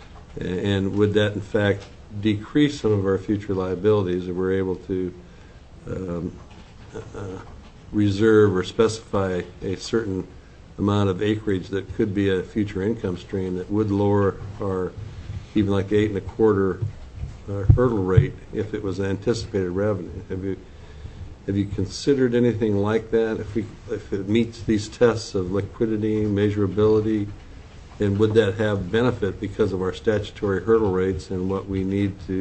and would that in fact decrease some of our future liabilities if we're able to um, Uh, reserve or specify a certain amount of acreage that could be a future income stream that would lower our, even like the eight and a quarter uh, hurdle rate if it was anticipated revenue. Have you have you considered anything like that? If we if it meets these tests of liquidity, measurability, and would that have benefit because of our statutory hurdle rates and what we need to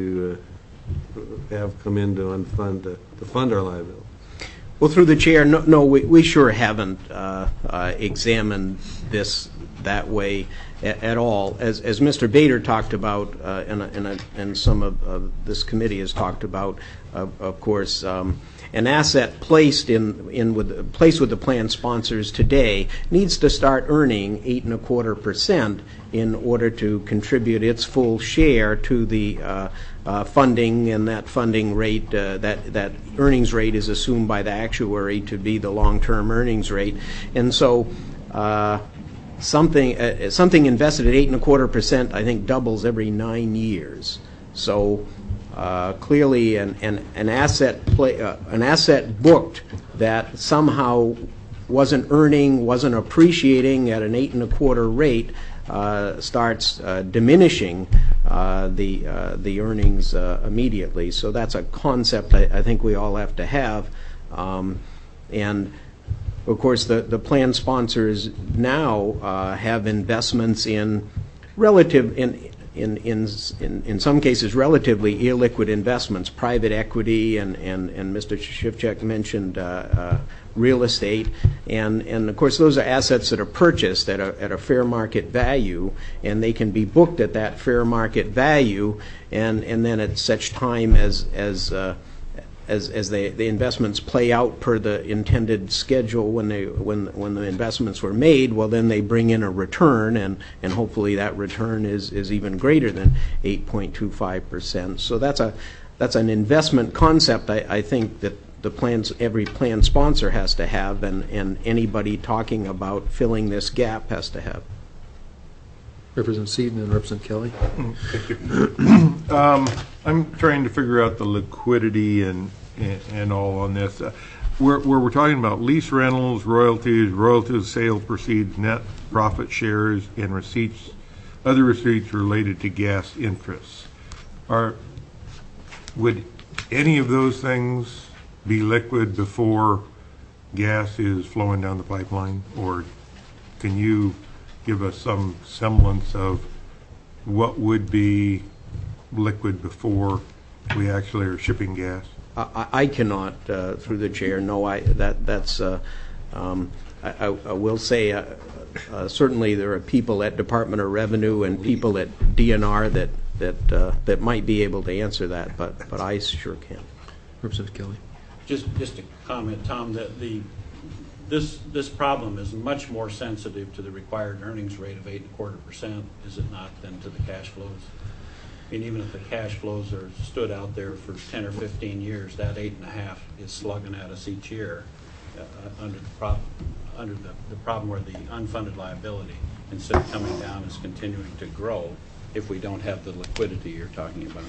uh, have come in to unfund to, to fund our liability? Well, through the chair, no, no we, we sure haven't uh, uh, examined this that way at, at all. As, as Mister Bader talked about, uh, and, and, and some of uh, this committee has talked about, uh, of course, um, an asset placed in, in with placed with the plan sponsors today needs to start earning eight and a quarter percent in order to contribute its full share to the uh, uh, funding, and that funding rate, uh, that that earnings rate is assumed by the actuary to be the long-term earnings rate, and so. Uh, Something uh, something invested at eight and a quarter percent, I think, doubles every nine years. So uh, clearly, an an, an asset play, uh, an asset booked that somehow wasn't earning, wasn't appreciating at an eight and a quarter rate uh, starts uh, diminishing uh, the uh, the earnings uh, immediately. So that's a concept I, I think we all have to have, um, and. Of course, the, the plan sponsors now uh, have investments in relative, in, in, in, in, in some cases, relatively illiquid investments, private equity, and, and, and Mister Shifchak mentioned uh, uh, real estate. And, and, of course, those are assets that are purchased at a, at a fair market value, and they can be booked at that fair market value, and, and then at such time as, as uh, As, as they, the investments play out per the intended schedule when they when when the investments were made, well, then they bring in a return, and, and hopefully that return is, is even greater than eight point two five percent. So that's a that's an investment concept I, I think that the plans every plan sponsor has to have, and, and anybody talking about filling this gap has to have. Representative Seaton and Representative Kelly. Thank you. um, I'm trying to figure out the liquidity and and, and all on this. Uh, where, where we're talking about lease rentals, royalties, royalties, sales proceeds, net profit shares, and receipts, other receipts related to gas interests, are, would any of those things be liquid before gas is flowing down the pipeline? Or can you give us some semblance of what would be liquid before we actually are shipping gas? I, I cannot, uh, through the chair. No, I that that's. Uh, um, I, I, I will say, uh, uh, certainly there are people at Department of Revenue and people at D N R that that uh, that might be able to answer that, but but I sure can't. Representative Kelly. Just just to comment, Tom, that the this this problem is much more sensitive to the required earnings rate of eight and a quarter percent, is it not, than to the cash flows? I mean, even if the cash flows are stood out there for ten or fifteen years, that eight and a half is slugging at us each year uh, under the problem under the, the problem where the unfunded liability, instead of coming down, is continuing to grow if we don't have the liquidity you're talking about.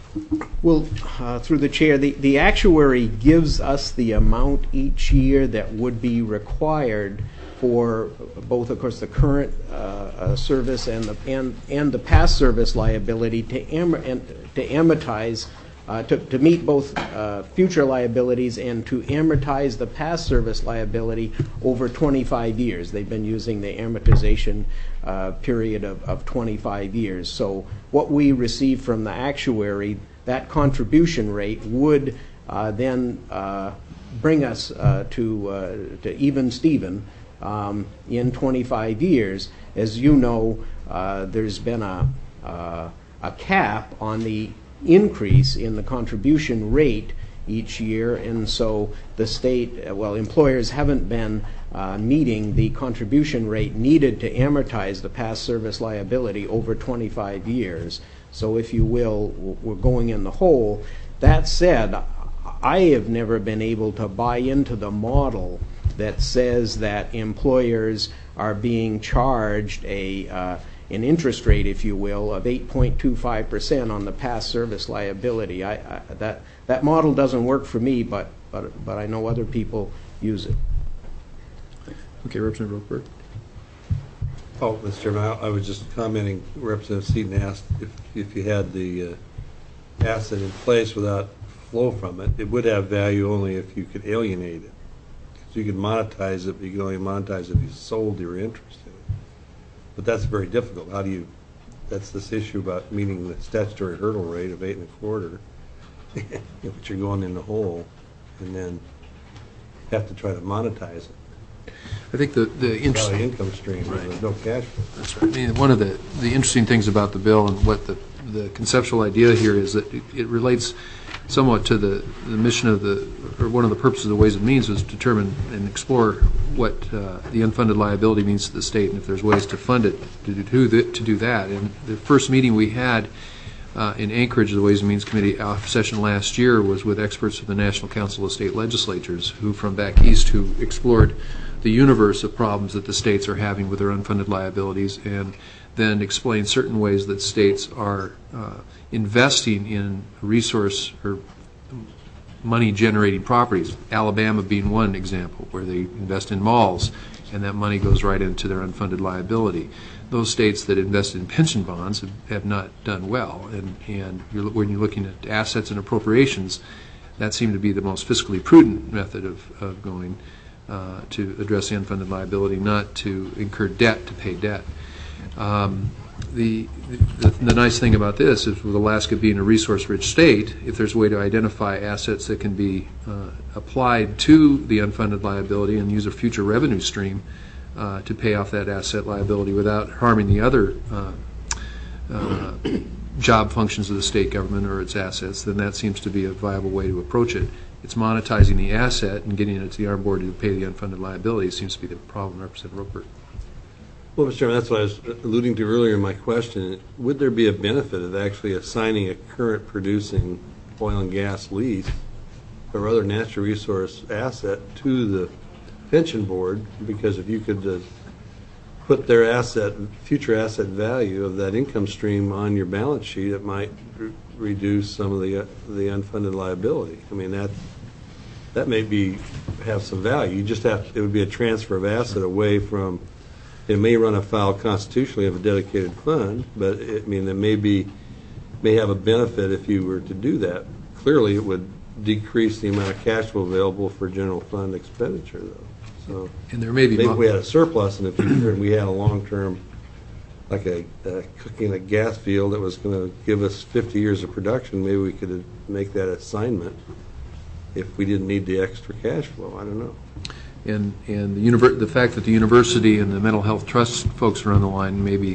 Well, uh, through the chair, the, the actuary gives us the amount each year that would be required for both, of course, the current uh, uh, service and the and and the past service liability to am and to amortize, uh, to to meet both uh, future liabilities and to amortize the past service liability over twenty-five years. They've been using the amortization uh, period of, of twenty-five years. So what we receive from the actuary, that contribution rate would uh, then uh, bring us uh, to uh, to even Steven. Um, in twenty-five years. As you know, uh, there's been a, uh, a cap on the increase in the contribution rate each year, and so the state, well, employers haven't been uh, meeting the contribution rate needed to amortize the past service liability over twenty-five years. So if you will, we're going in the hole. That said, I have never been able to buy into the model that says that employers are being charged a uh, an interest rate, if you will, of eight point two five percent on the past service liability. I, I, that that model doesn't work for me, but but but I know other people use it. Okay, Representative Roqueberg. Oh, Mister Chairman, I, I was just commenting. Representative Seaton asked if if you had the uh, asset in place without flow from it, it would have value only if you could alienate it. So you could monetize it, but you can only monetize it if you sold your interest in it. But that's very difficult. How do you, that's this issue about meeting the statutory hurdle rate of eight and a quarter, but you're going in the hole, and then have to try to monetize it. I think the, the interesting income stream, right. There's no cash flow. That's right. I mean, one of the, the interesting things about the bill and what the, the conceptual idea here is that it, it relates somewhat to the, the mission of the, or one of the purposes of the Ways and Means was to determine and explore what uh, the unfunded liability means to the state, and if there's ways to fund it to do, the, to do that. And the first meeting we had uh, in Anchorage, the Ways and Means Committee off session last year, was with experts of the National Council of State Legislatures, who from back east, who explored the universe of problems that the states are having with their unfunded liabilities, and then explain certain ways that states are uh, investing in resource or money-generating properties. Alabama being one example, where they invest in malls, and that money goes right into their unfunded liability. Those states that invest in pension bonds have, have not done well, and, and you're, when you're looking at assets and appropriations, that seemed to be the most fiscally prudent method of, of going uh, to address the unfunded liability, not to incur debt to pay debt. Um, the, the the nice thing about this is, with Alaska being a resource-rich state, if there's a way to identify assets that can be uh, applied to the unfunded liability and use a future revenue stream uh, to pay off that asset liability without harming the other uh, uh, job functions of the state government or its assets, then that seems to be a viable way to approach it. It's monetizing the asset and getting it to the Armed Board to pay the unfunded liability seems to be the problem, Representative Roqueberg. Well, Mister Chairman, that's what I was alluding to earlier in my question. Would there be a benefit of actually assigning a current producing oil and gas lease or other natural resource asset to the pension board? Because if you could uh, put their asset, future asset value of that income stream on your balance sheet, it might r- reduce some of the uh, the unfunded liability. I mean, that that may be, have some value. You just have, it would be a transfer of asset away from, it may run afoul constitutionally of a dedicated fund, but it, I mean, it may be, may have a benefit if you were to do that. Clearly, it would decrease the amount of cash flow available for general fund expenditure, though. So And there may be maybe mo- we had a surplus in the future and we had a long-term, like a uh, cooking a gas field that was going to give us fifty years of production, maybe we could make that assignment if we didn't need the extra cash flow. I don't know. And, and the, univer- the fact that the university and the mental health trust folks are on the line, maybe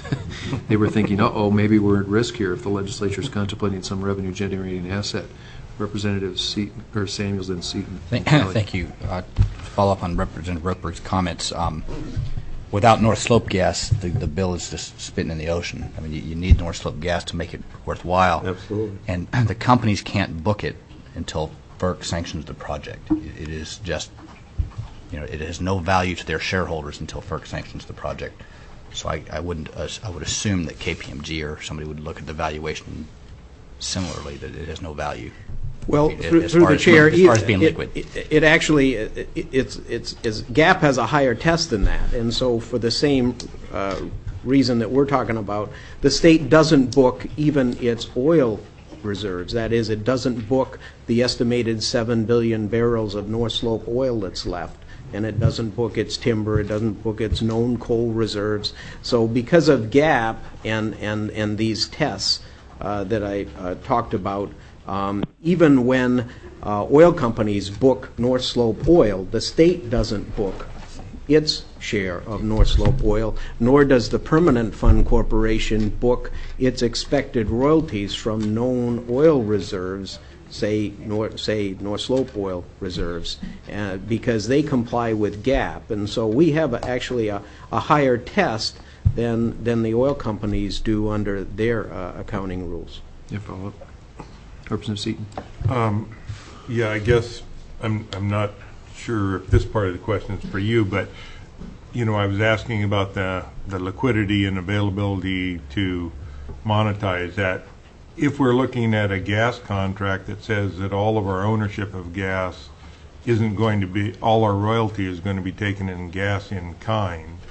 they were thinking, uh-oh, maybe we're at risk here if the legislature is contemplating some revenue-generating asset. Representative Seaton, or Samuels and Seaton. Thank, thank you. Uh, to follow up on Representative Roper's comments, um, without North Slope gas, the, the bill is just spitting in the ocean. I mean, you, you need North Slope gas to make it worthwhile. Absolutely. And the companies can't book it until FERC sanctions the project. It, it is just, you know, it has no value to their shareholders until FERC sanctions the project. So I, I wouldn't, uh, I would assume that K P M G or somebody would look at the valuation similarly, that it has no value. Well, As through, far through the as- chair, as far as being it, liquid. It, it, it actually, it, it's, it's, it's, GAP has a higher test than that, and so for the same uh, reason that we're talking about, the state doesn't book even its oil reserves. That is, it doesn't book the estimated seven billion barrels of North Slope oil that's left, and it doesn't book its timber, it doesn't book its known coal reserves. So because of GAP and, and, and these tests uh, that I uh, talked about, Um, even when uh, oil companies book North Slope oil, the state doesn't book its share of North Slope oil, nor does the Permanent Fund Corporation book its expected royalties from known oil reserves, say North, say North Slope oil reserves, uh, because they comply with GAP. And so we have a, actually a, a higher test than, than the oil companies do under their uh, accounting rules. Yeah, follow up. Representative Seaton. Um, yeah, I guess I'm I'm not sure if this part of the question is for you, but you know, I was asking about the the liquidity and availability to monetize that. If we're looking at a gas contract that says that all of our ownership of gas isn't going to be, all our royalty is going to be taken in gas in kind.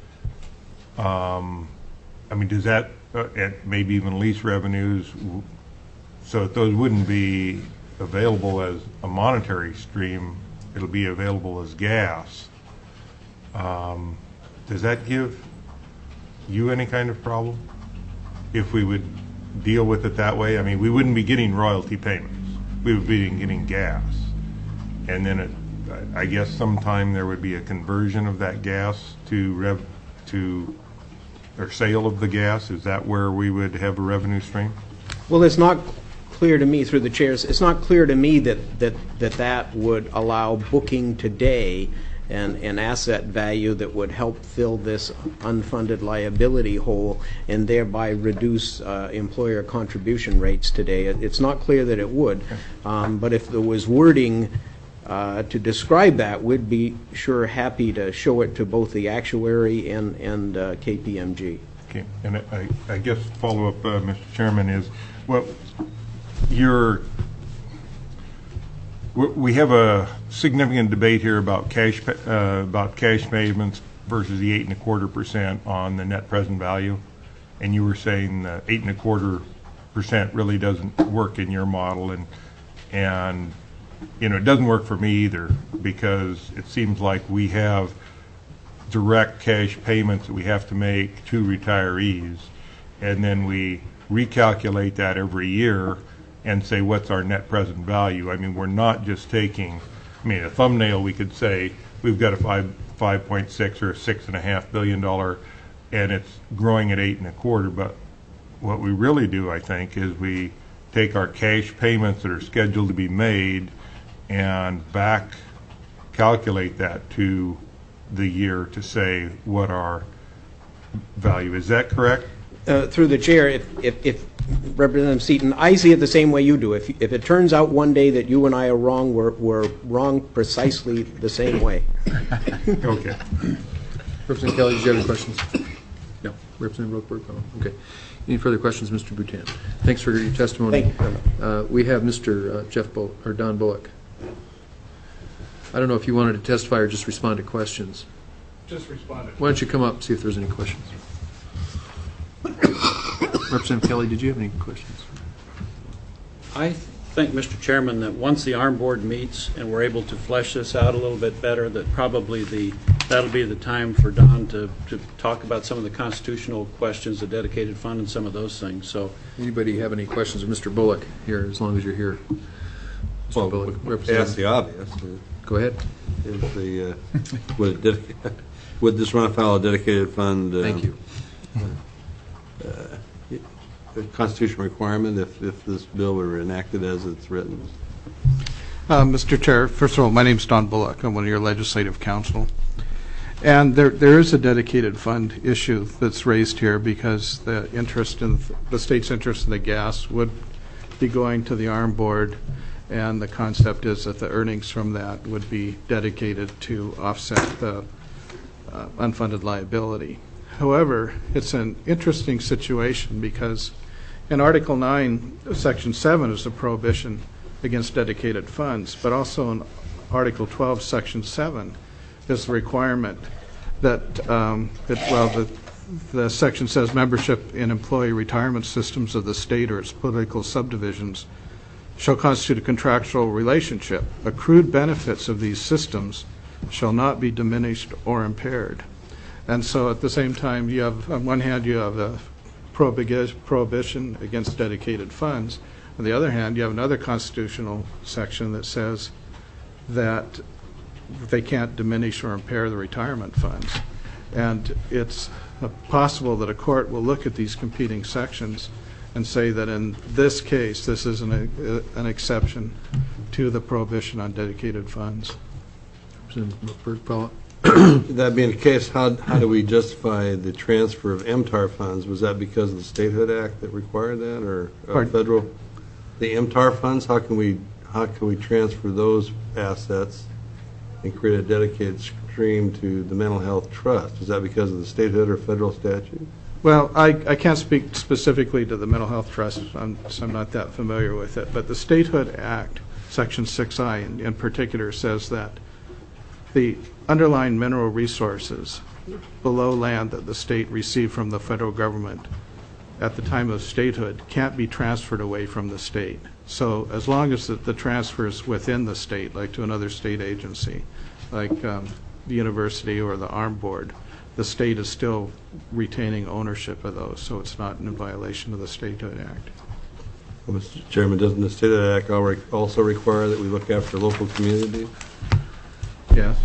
Um, I mean, does that, uh, at maybe even lease revenues, so that those wouldn't be available as a monetary stream, it'll be available as gas. Um, does that give you any kind of problem if we would deal with it that way? I mean, we wouldn't be getting royalty payments. We would be getting gas. And then it, I guess sometime there would be a conversion of that gas to rev, to, or sale of the gas. Is that where we would have a revenue stream? Well, it's not clear to me, through the chairs, it's not clear to me that that, that, that would allow booking today an, an asset value that would help fill this unfunded liability hole and thereby reduce uh, employer contribution rates today. It, it's not clear that it would, um, but if there was wording uh, to describe that, we'd be sure happy to show it to both the actuary and, and uh, K P M G. Okay, and I, I guess follow up, uh, Mister Chairman, is well, you're, we have a significant debate here about cash uh, about cash payments versus the eight and a quarter percent on the net present value, and you were saying the eight and a quarter percent really doesn't work in your model, and and you know it doesn't work for me either, because it seems like we have direct cash payments that we have to make to retirees, and then we recalculate that every year and say what's our net present value. I mean, we're not just taking, I mean, a thumbnail we could say we've got a five five point six or a six and a half billion dollar, and it's growing at eight and a quarter. But what we really do, I think, is we take our cash payments that are scheduled to be made and back calculate that to the year to say what our value is. That correct? Uh, through the chair, if, if, if Representative Seaton, I see it the same way you do. If, if it turns out one day that you and I are wrong, we're, we're wrong precisely the same way. Okay. Representative Kelly, did you have any questions? No. Representative Rothberg? No. Okay. Any further questions, Mister Boutin? Thanks for your testimony. Thank you. Uh, we have Mister Uh, Jeff Bull, or Don Bullock. I don't know if you wanted to testify or just respond to questions. Just respond. Why don't you come up and see if there's any questions? Representative Kelly, did you have any questions? I think, Mister Chairman, that once the ARM Board meets and we're able to flesh this out a little bit better, that probably the that'll be the time for Don to, to talk about some of the constitutional questions, the dedicated fund, and some of those things. So, anybody have any questions of Mister Bullock here, as long as you're here? Mister Well, Bullock, ask the obvious. Go ahead. Is the, uh, would, it dedica- would this run afoul of dedicated fund? Uh, Thank you. Uh, a constitutional requirement if, if this bill were enacted as it's written? Uh, Mister Chair, first of all, my name is Don Bullock. I'm one of your legislative counsel. And there, there is a dedicated fund issue that's raised here because the interest in the state's interest in the gas would be going to the ARM Board, and the concept is that the earnings from that would be dedicated to offset the uh, unfunded liability. However, it's an interesting situation because in Article nine, Section seven is a prohibition against dedicated funds, but also in Article twelve, Section seven is the requirement that, um, that well, the, the section says membership in employee retirement systems of the state or its political subdivisions shall constitute a contractual relationship. Accrued benefits of these systems shall not be diminished or impaired. And so at the same time, you have, on one hand, you have a prohibition against dedicated funds. On the other hand, you have another constitutional section that says that they can't diminish or impair the retirement funds. And it's possible that a court will look at these competing sections and say that in this case, this is an, uh, an exception to the prohibition on dedicated funds. That being the case, how, how do we justify the transfer of M TAR funds? Was that because of the Statehood Act that required that, or uh, federal? The M TAR funds, how can we how can we transfer those assets and create a dedicated stream to the Mental Health Trust? Is that because of the statehood or federal statute? Well, I, I can't speak specifically to the Mental Health Trust, I'm, so I'm not that familiar with it, but the Statehood Act, Section six I in, in particular, says that the underlying mineral resources below land that the state received from the federal government at the time of statehood can't be transferred away from the state. So as long as the, the transfer is within the state, like to another state agency, like um, the university or the ARM Board, the state is still retaining ownership of those, so it's not in violation of the Statehood Act. Well, Mister Chairman, doesn't the Statehood Act also require that we look after local communities? Yes.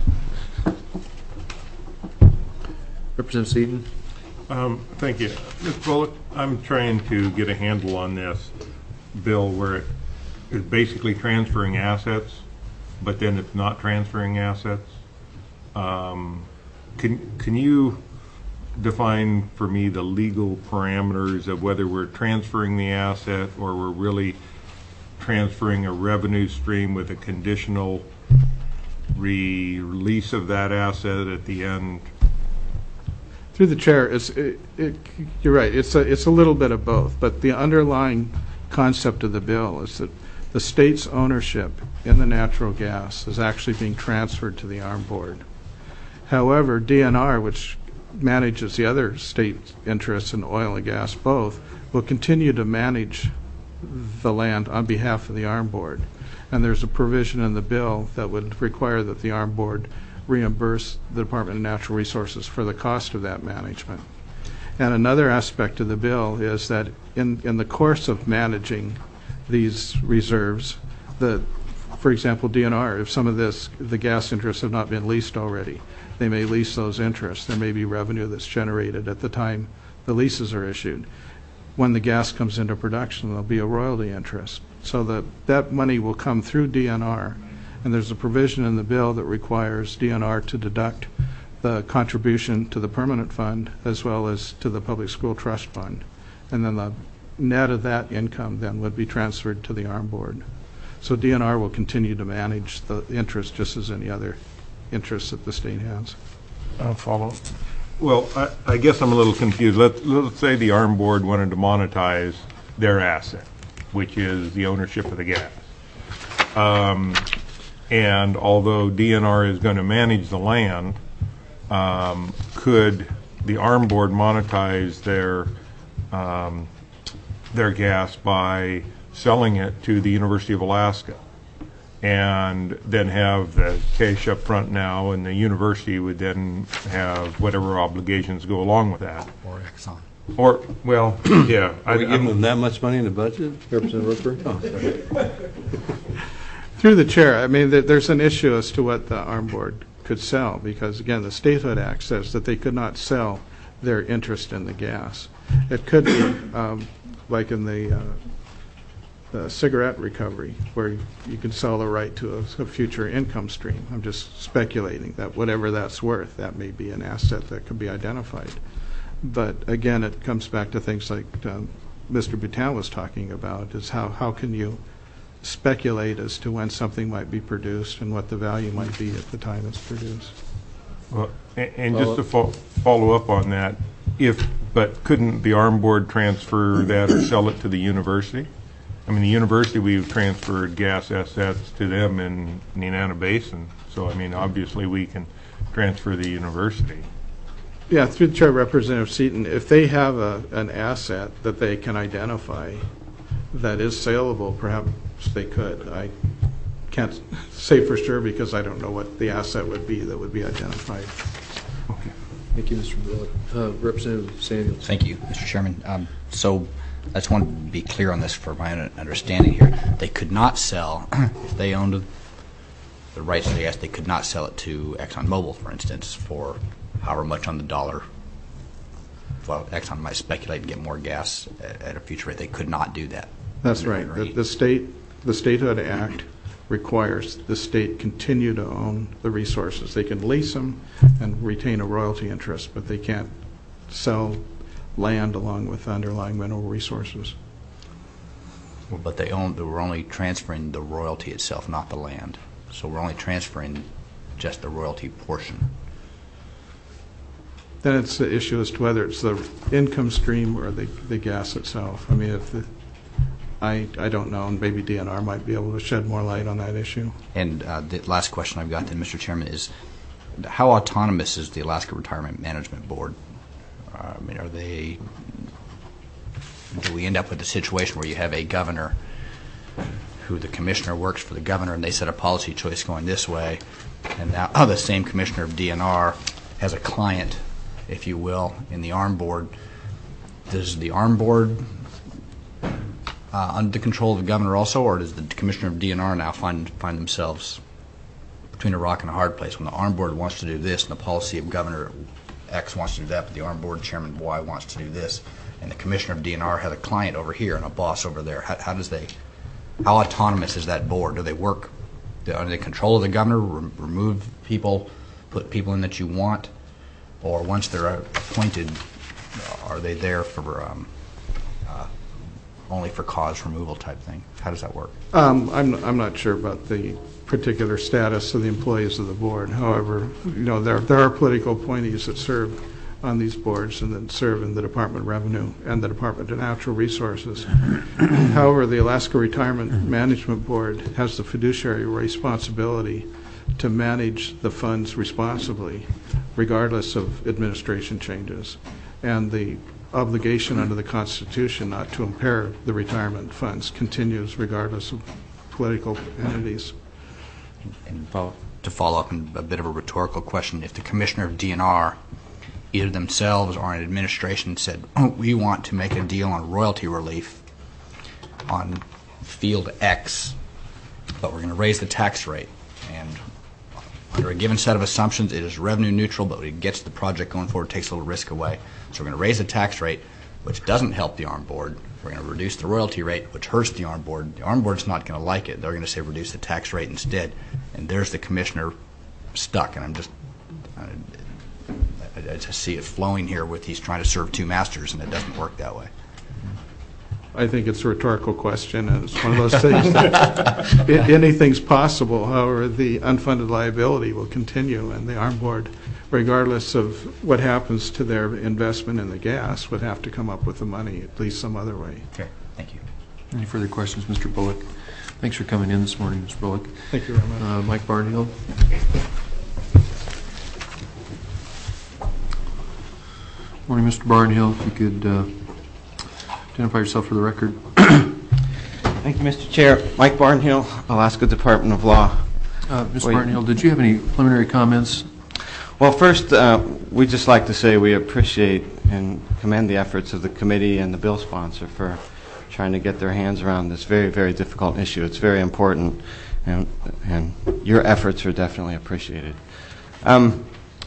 Representative Seaton. Um, thank you. Miz Bullock, I'm trying to get a handle on this bill where it is basically transferring assets, but then it's not transferring assets. Um, can, can you define for me the legal parameters of whether we're transferring the asset or we're really transferring a revenue stream with a conditional release of that asset at the end? Through the chair, it's, it, it, you're right, it's a, it's a little bit of both, but the underlying concept of the bill is that the state's ownership in the natural gas is actually being transferred to the ARM Board. However, D N R, which manages the other state interests in oil and gas both, will continue to manage the land on behalf of the ARM Board. And there's a provision in the bill that would require that the ARM Board reimburse the Department of Natural Resources for the cost of that management. And another aspect of the bill is that in, in the course of managing these reserves, the, for example, D N R, if some of this, the gas interests have not been leased already, they may lease those interests. There may be revenue that's generated at the time the leases are issued. When the gas comes into production, there'll be a royalty interest. So that, that money will come through D N R, and there's a provision in the bill that requires D N R to deduct the contribution to the permanent fund as well as to the public school trust fund. And then the net of that income then would be transferred to the ARM Board. So D N R will continue to manage the interest just as any other interests that the state has. I'll follow. Well, I, I guess I'm a little confused. Let, let's say the ARM Board wanted to monetize their asset, which is the ownership of the gas. Um, And although D N R is going to manage the land, um, could the ARM board monetize their um, their gas by selling it to the University of Alaska, and then have the cash up front now, and the university would then have whatever obligations go along with that. Or Exxon. Or, well, yeah. Are we I- giving I'm- them that much money in the budget, Representative Ripper? Oh, sorry. Through the chair, I mean, there- there's an issue as to what the ARM board could sell, because again, the Statehood Act says that they could not sell their interest in the gas. It could be um, like in the, uh, the cigarette recovery, where you can sell the right to a, a future income stream. I'm just speculating that whatever that's worth, that may be an asset that could be identified. But again, it comes back to things like um, Mister Boutin was talking about, is how, how can you speculate as to when something might be produced and what the value might be at the time it's produced. Well, and, and just to fo- follow up on that, if, but couldn't the ARM board transfer that or sell it to the university? I mean, the university, we've transferred gas assets to them in the Nenana Basin, so I mean, obviously we can transfer the university. Yeah, through the chair, Representative Seaton, if they have a, an asset that they can identify that is saleable, perhaps they could. I can't say for sure because I don't know what the asset would be that would be identified. Thank you, Mister Bullock. Uh, Representative Samuels. Thank you, Mister Chairman. Um, so I just want to be clear on this for my un- understanding here. They could not sell, if they owned the rights to the gas, they could not sell it to ExxonMobil, for instance, for however much on the dollar. Well, Exxon might speculate and get more gas at, at a future rate. They could not do that. That's right. The, the state, the Statehood Act requires the state continue to own the resources. They can lease them and retain a royalty interest, but they can't sell land along with underlying mineral resources. But they own, they were only transferring the royalty itself, not the land. So we're only transferring just the royalty portion. Then it's the issue as to whether it's the income stream or the, the gas itself. I mean, if the, I, I don't know, and maybe D N R might be able to shed more light on that issue. And uh, the last question I've got then, Mister Chairman, is how autonomous is the Alaska Retirement Management Board? Uh, I mean, are they, do we end up with a situation where you have a governor who the commissioner works for the governor and they set a policy choice going this way, and now oh, the same commissioner of D N R has a client, if you will, in the ARM board? Does the ARM board uh, under the control of the governor also, or does the commissioner of D N R now find find themselves between a rock and a hard place when the ARM board wants to do this and the policy of Governor X wants to do that, but the ARM board chairman Y wants to do this, and the commissioner of D N R has a client over here and a boss over there? How, how does they, how autonomous is that board? Do they work, are they in control of the governor, re- remove people, put people in that you want, or once they're appointed, are they there for um, uh, only for cause removal type thing? How does that work? Um, I'm, I'm not sure about the particular status of the employees of the board. However, you know, there, there are political appointees that serve on these boards and that serve in the Department of Revenue and the Department of Natural Resources. However, the Alaska Retirement Management Board has the fiduciary responsibility to manage the funds responsibly, regardless of administration changes, and the obligation under the Constitution not to impair the retirement funds continues regardless of political entities. And follow, to follow up on a bit of a rhetorical question, if the commissioner of D N R, either themselves or an administration, said, oh, we want to make a deal on royalty relief on field X, but we're going to raise the tax rate, and under a given set of assumptions, it is revenue neutral, but it gets the project going forward, takes a little risk away. So we're going to raise the tax rate, which doesn't help the ARM board. We're going to reduce the royalty rate, which hurts the ARM board. The ARM board's not going to like it. They're going to say reduce the tax rate instead. And there's the commissioner stuck. And I'm just, I, I just see it flowing here with he's trying to serve two masters, and it doesn't work that way. I think it's a rhetorical question, and it's one of those things that anything's possible. However, the unfunded liability will continue, and the ARM board, regardless of what happens to their investment in the gas, would have to come up with the money at least some other way. Okay, thank you. Any further questions, Mister Bullock? Thanks for coming in this morning, Mister Bullock. Thank you very much. Uh, Mike Barnhill. Morning, Mister Barnhill. If you could uh, identify yourself for the record. Thank you, Mister Chair. Mike Barnhill, Alaska Department of Law. Uh, Mister Barnhill, did you have any preliminary comments? Well, first, uh, we'd just like to say we appreciate and commend the efforts of the committee and the bill sponsor for trying to get their hands around this very, very difficult issue. It's very important, and, and your efforts are definitely appreciated. Um,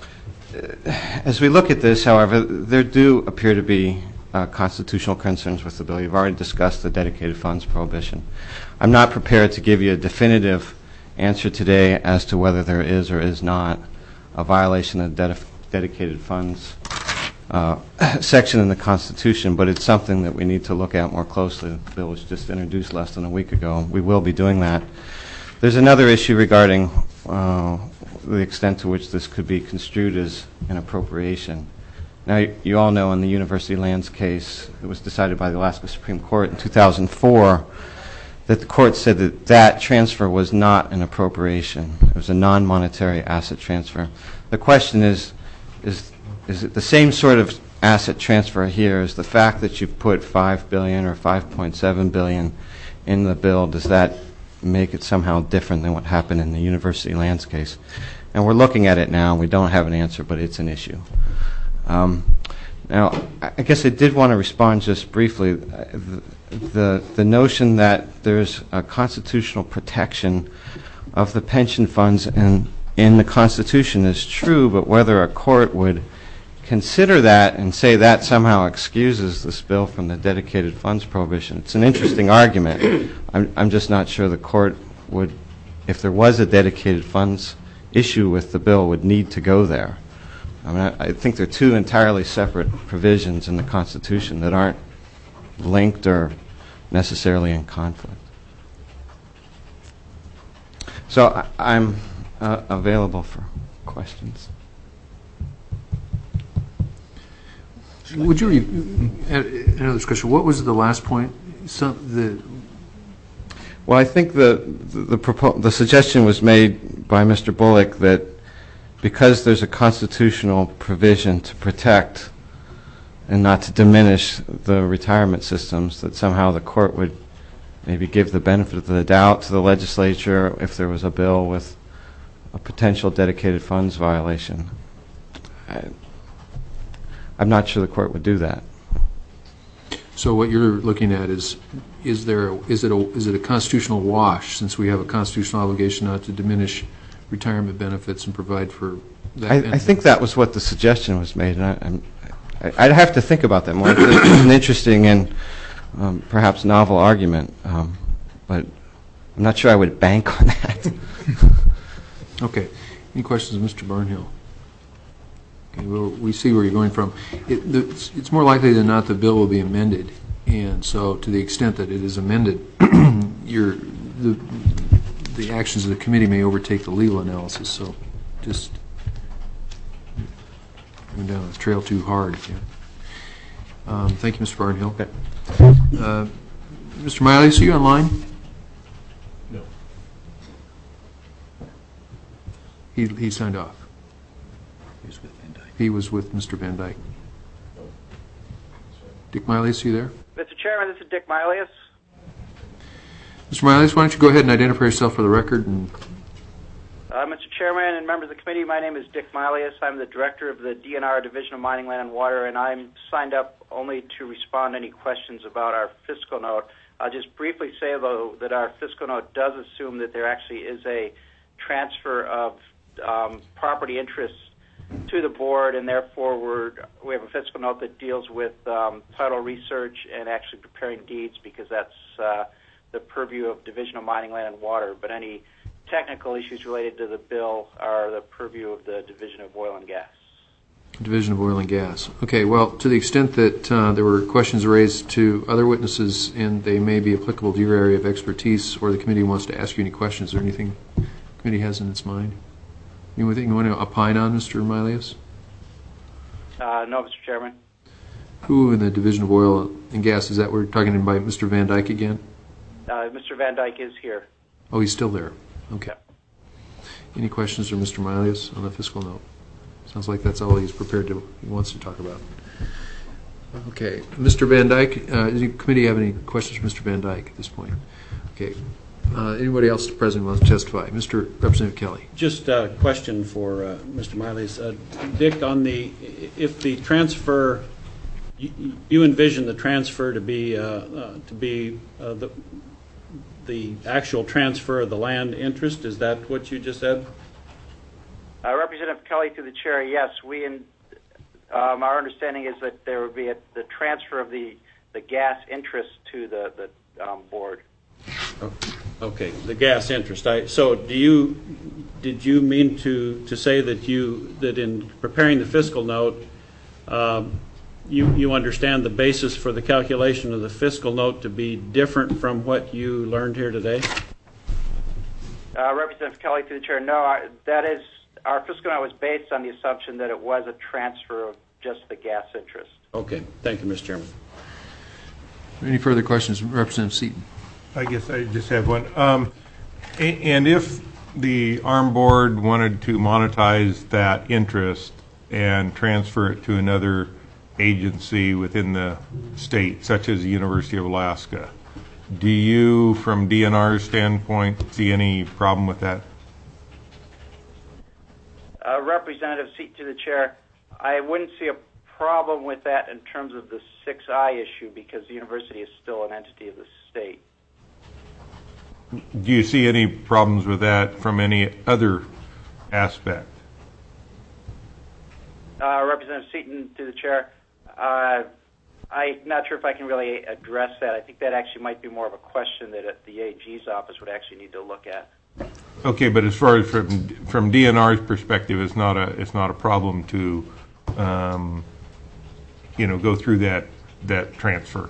as we look at this, however, there do appear to be uh, constitutional concerns with the bill. You've already discussed the dedicated funds prohibition. I'm not prepared to give you a definitive answer today as to whether there is or is not a violation of the ded- dedicated funds uh, section in the Constitution, but it's something that we need to look at more closely. The bill was just introduced less than a week ago. We will be doing that. There's another issue regarding uh, the extent to which this could be construed as an appropriation. Now, you, you all know in the University Lands case that was decided by the Alaska Supreme Court in two thousand four that the court said that that transfer was not an appropriation. It was a non-monetary asset transfer. The question is, is, is it the same sort of asset transfer here? Is the fact that you put five billion dollars or five point seven billion dollars in the bill, does that make it somehow different than what happened in the University Lands case? And we're looking at it now. We don't have an answer, but it's an issue. Um, now, I guess I did want to respond just briefly. The, the, the notion that there's a constitutional protection of the pension funds in, in the Constitution is true, but whether a court would consider that and say that somehow excuses this bill from the dedicated funds prohibition, it's an interesting argument. I'm, I'm just not sure the court would, if there was a dedicated funds issue with the bill, would need to go there. I mean, I, I think they're two entirely separate provisions in the Constitution that aren't linked or necessarily in conflict. So I, I'm uh, available for questions. Would you, re- another question, what was the last point? Some, the Well, I think the the, the, propo- the suggestion was made by Mister Bullock that because there's a constitutional provision to protect and not to diminish the retirement systems, that somehow the court would maybe give the benefit of the doubt to the legislature if there was a bill with a potential dedicated funds violation. I, I'm not sure the court would do that. So what you're looking at is, is there, is it a, is it a constitutional wash, since we have a constitutional obligation not to diminish retirement benefits and provide for that? I, I think that was what the suggestion was made, and I, I'm, I, I'd have to think about that more. It's, it's an interesting and um, perhaps novel argument, um, but I'm not sure I would bank on that. Okay. Any questions of Mister Barnhill? Okay, well, we see where you're going from. It, the, it's, it's more likely than not the bill will be amended, and so to the extent that it is amended, your the the actions of the committee may overtake the legal analysis. So, just going down the trail too hard. Yeah. Um, thank you, Mister Barnhill. Okay. Uh, Mister Miley, are you online? No. He he signed off. He was with Mister Van Dyke. Dick Milius, are you there? Mister Chairman, this is Dick Milius. Mister Milius, why don't you go ahead and identify yourself for the record? And uh, Mister Chairman and members of the committee, my name is Dick Milius. I'm the director of the D N R Division of Mining, Land, and Water, and I'm signed up only to respond to any questions about our fiscal note. I'll just briefly say, though, that our fiscal note does assume that there actually is a transfer of um, property interests to the board, and therefore we're, we have a fiscal note that deals with um, title research and actually preparing deeds, because that's uh, the purview of Division of Mining, Land, and Water. But any technical issues related to the bill are the purview of the Division of Oil and Gas. Division of Oil and Gas. Okay, well, to the extent that uh, there were questions raised to other witnesses and they may be applicable to your area of expertise, or the committee wants to ask you any questions, is there anything the committee has in its mind? Anything you want to opine on, Mister Milius? Uh, no, Mister Chairman. Who in the Division of Oil and Gas, is that we're talking about Mister Van Dyke again? Uh, Mister Van Dyke is here. Oh, he's still there. Okay. Any questions for Mister Milius on the fiscal note? Sounds like that's all he's prepared to, he wants to talk about. Okay. Mister Van Dyke, uh, does the committee have any questions for Mister Van Dyke at this point? Okay. Uh, anybody else present wants to testify? Mister Representative Kelly. Just a question for uh, Mister Milius. Uh, Dick, on the, if the transfer, you, you envision the transfer to be, uh, uh, to be uh, the, the actual transfer of the land interest, is that what you just said? Uh, Representative Kelly, to the chair, yes. We, in, um, our understanding is that there would be a, the transfer of the, the gas interest to the, the um, board. Okay, the gas interest. I, so do you, did you mean to, to say that you, that in preparing the fiscal note, um, you, you understand the basis for the calculation of the fiscal note to be different from what you learned here today? Uh, Representative Kelly, to the chair, no, our, that is, our fiscal note was based on the assumption that it was a transfer of just the gas interest. Okay, thank you, Mister Chairman. Any further questions, Representative Seaton? I guess I just have one. Um, and if the Arm Board wanted to monetize that interest and transfer it to another agency within the state, such as the University of Alaska, do you, from D N R's standpoint, see any problem with that? Uh, Representative Seat to the chair, I wouldn't see a problem with that in terms of the six I issue because the university is still an entity of the state. Do you see any problems with that from any other aspect? Uh, Representative Seaton to the chair, uh, I'm not sure if I can really address that. I think that actually might be more of a question that the A G's office would actually need to look at. Okay, but as far as from from D N R's perspective, it's not a it's not a problem to, um, you know, go through that that transfer.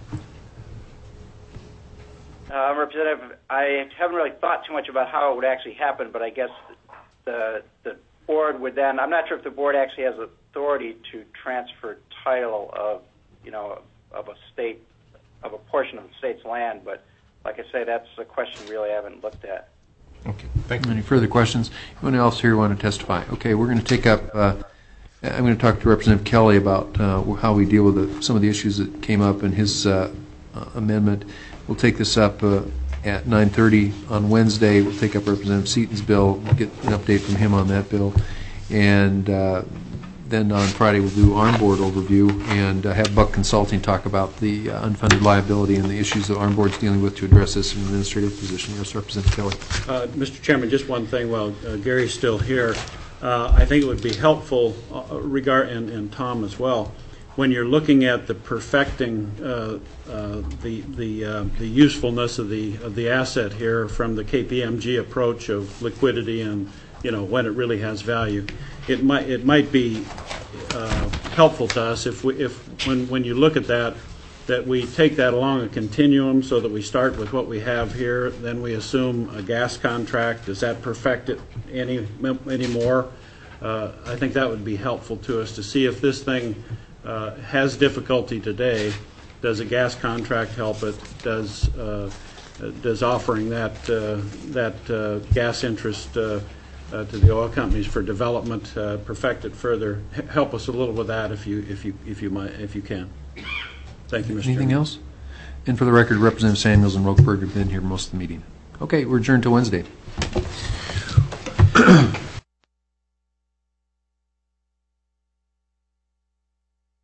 Uh, Representative, I haven't really thought too much about how it would actually happen, but I guess the the board would then. I'm not sure if the board actually has authority to transfer title of, you know, of a state, of a portion of the state's land. But like I say, that's a question really I haven't looked at. Okay, thank you. Any further questions? Anyone else here want to testify? Okay, we're going to take up. Uh, I'm going to talk to Representative Kelly about uh, how we deal with the, some of the issues that came up in his uh, uh, amendment. We'll take this up uh, at nine thirty on Wednesday. We'll take up Representative Seaton's bill, we'll get an update from him on that bill. And uh, then on Friday we'll do Arm Board overview and uh, have Buck Consulting talk about the uh, unfunded liability and the issues that Arm Board's dealing with to address this in an administrative position. Yes, Representative Kelly. Uh, Mister Chairman, just one thing while uh, Gary's still here. Uh, I think it would be helpful, uh, regard and, and Tom as well, when you're looking at the perfecting uh, uh, the the uh, the usefulness of the of the asset here from the K P M G approach of liquidity and, you know, when it really has value, it might it might be uh, helpful to us if we if when when you look at that, that we take that along a continuum so that we start with what we have here, then we assume a gas contract. Does that perfect it any anymore? Uh, I think that would be helpful to us to see if this thing uh, has difficulty today. Does a gas contract help it? Does uh, does offering that uh, that uh, gas interest uh, uh, to the oil companies for development uh, perfect it further? H- help us a little with that if you if you if you might if you can. Thank you, Mister Anything Chairman. else? And for the record, Representative Samuels and Rokeberg have been here most of the meeting. Okay, we're adjourned to Wednesday.